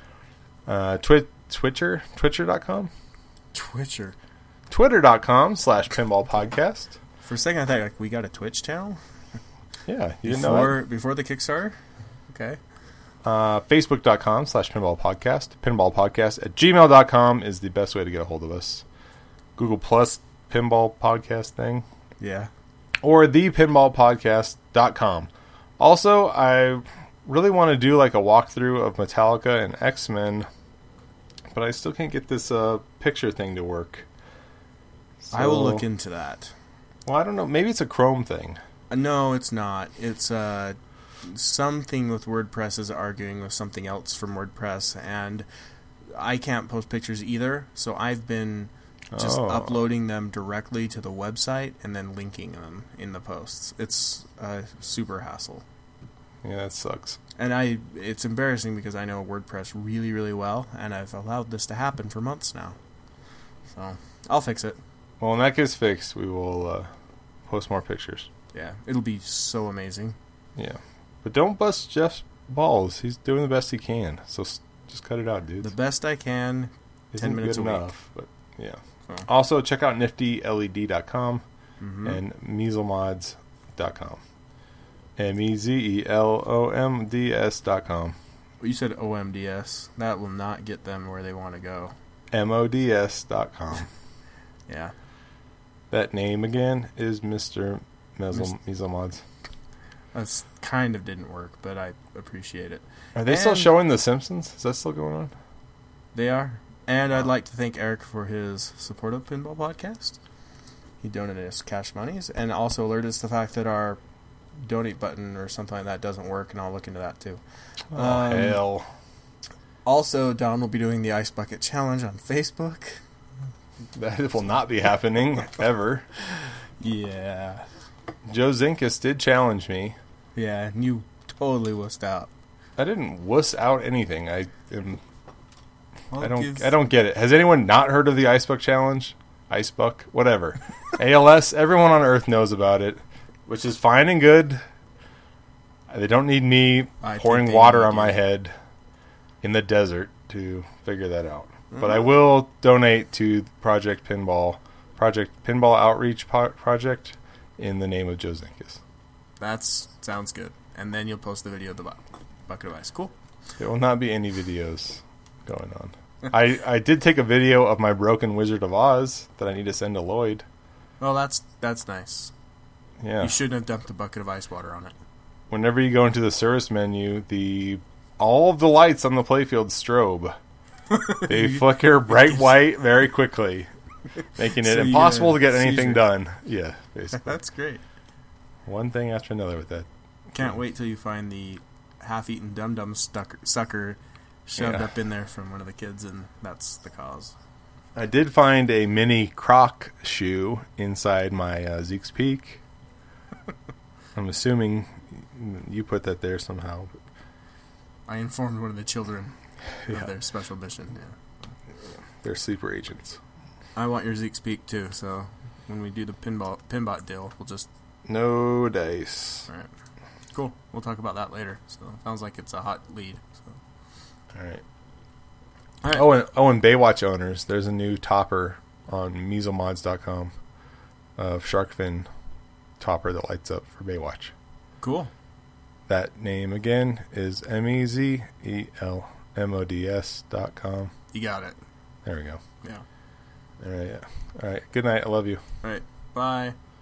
Twitcher.com. Twitcher. Twitter.com/pinballpodcast. For a second, I thought like we got a Twitch channel Yeah, you didn't know that? before the Kickstarter. Okay. Facebook.com/pinballpodcast. Pinballpodcast@gmail.com is the best way to get a hold of us. Google Plus Pinball Podcast thing. Yeah. Or thepinballpodcast.com. Also, I really want to do like a walkthrough of Metallica and X-Men, but I still can't get this picture thing to work. So, I will look into that. Well, I don't know. Maybe it's a Chrome thing. No, it's not. It's something with WordPress is arguing with something else from WordPress, and I can't post pictures either, so I've been just uploading them directly to the website and then linking them in the posts. It's a super hassle. Yeah, that sucks. And it's embarrassing because I know WordPress really, really well, and I've allowed this to happen for months now. So, I'll fix it. Well, when that gets fixed, we will post more pictures. Yeah, it'll be so amazing. Yeah. But don't bust Jeff's balls. He's doing the best he can. So just cut it out, dude. The best I can, 10 minutes a week. But yeah. So. Also, check out niftyled.com Mm-hmm. and measelmods.com. MEZELOMDS.com. You said OMDS. That will not get them where they want to go. MODS.com. Yeah. That name again is Mr. Measelmods. That kind of didn't work, but I appreciate it. Are they still And- showing The Simpsons? Is that still going on? They are. And I'd like to thank Eric for his support of Pinball Podcast. He donated us cash monies and also alerted us to the fact that our donate button or something like that doesn't work, and I'll look into that too. Oh, hell. Also, Don will be doing the Ice Bucket Challenge on Facebook. That will not be happening, ever. Yeah. Joe Zinkus did challenge me. Yeah, and you totally wussed out. I didn't wuss out anything. I Well, don't get it. Has anyone not heard of the Icebuck Challenge? Icebuck? Whatever. ALS, everyone on Earth knows about it, which is fine and good. They don't need me I pouring think they water need on my you. head in the desert to figure that out. But I will donate to Project Pinball Outreach Project in the name of Joe Zinkus. That sounds good. And then you'll post the video of the bucket of ice. Cool. There will not be any videos going on. I did take a video of my broken Wizard of Oz that I need to send to Lloyd. Well, that's nice. Yeah. You shouldn't have dumped a bucket of ice water on it. Whenever you go into the service menu, all of the lights on the playfield strobe. They flicker bright white very quickly, making it So impossible to get a anything seizure. done. Yeah, basically. That's great. One thing after another with that. Can't wait till you find the half-eaten dum-dum sucker shoved Yeah. up in there from one of the kids, and that's the cause. I did find a mini Croc shoe inside my Zeke's Peak. I'm assuming you put that there somehow. I informed one of the children Yeah. of their special mission. Yeah. They're sleeper agents. I want your Zeke's Peak too, so when we do the pinbot deal, we'll just... No dice. Alright. Cool. We'll talk about that later. So sounds like it's a hot lead. So. All right. All right. And Baywatch owners, there's a new topper on measelmods.com of shark fin topper that lights up for Baywatch. Cool. That name again is MEZELMODS.com. You got it. There we go. Yeah. All right. Good night. I love you. All right. Bye.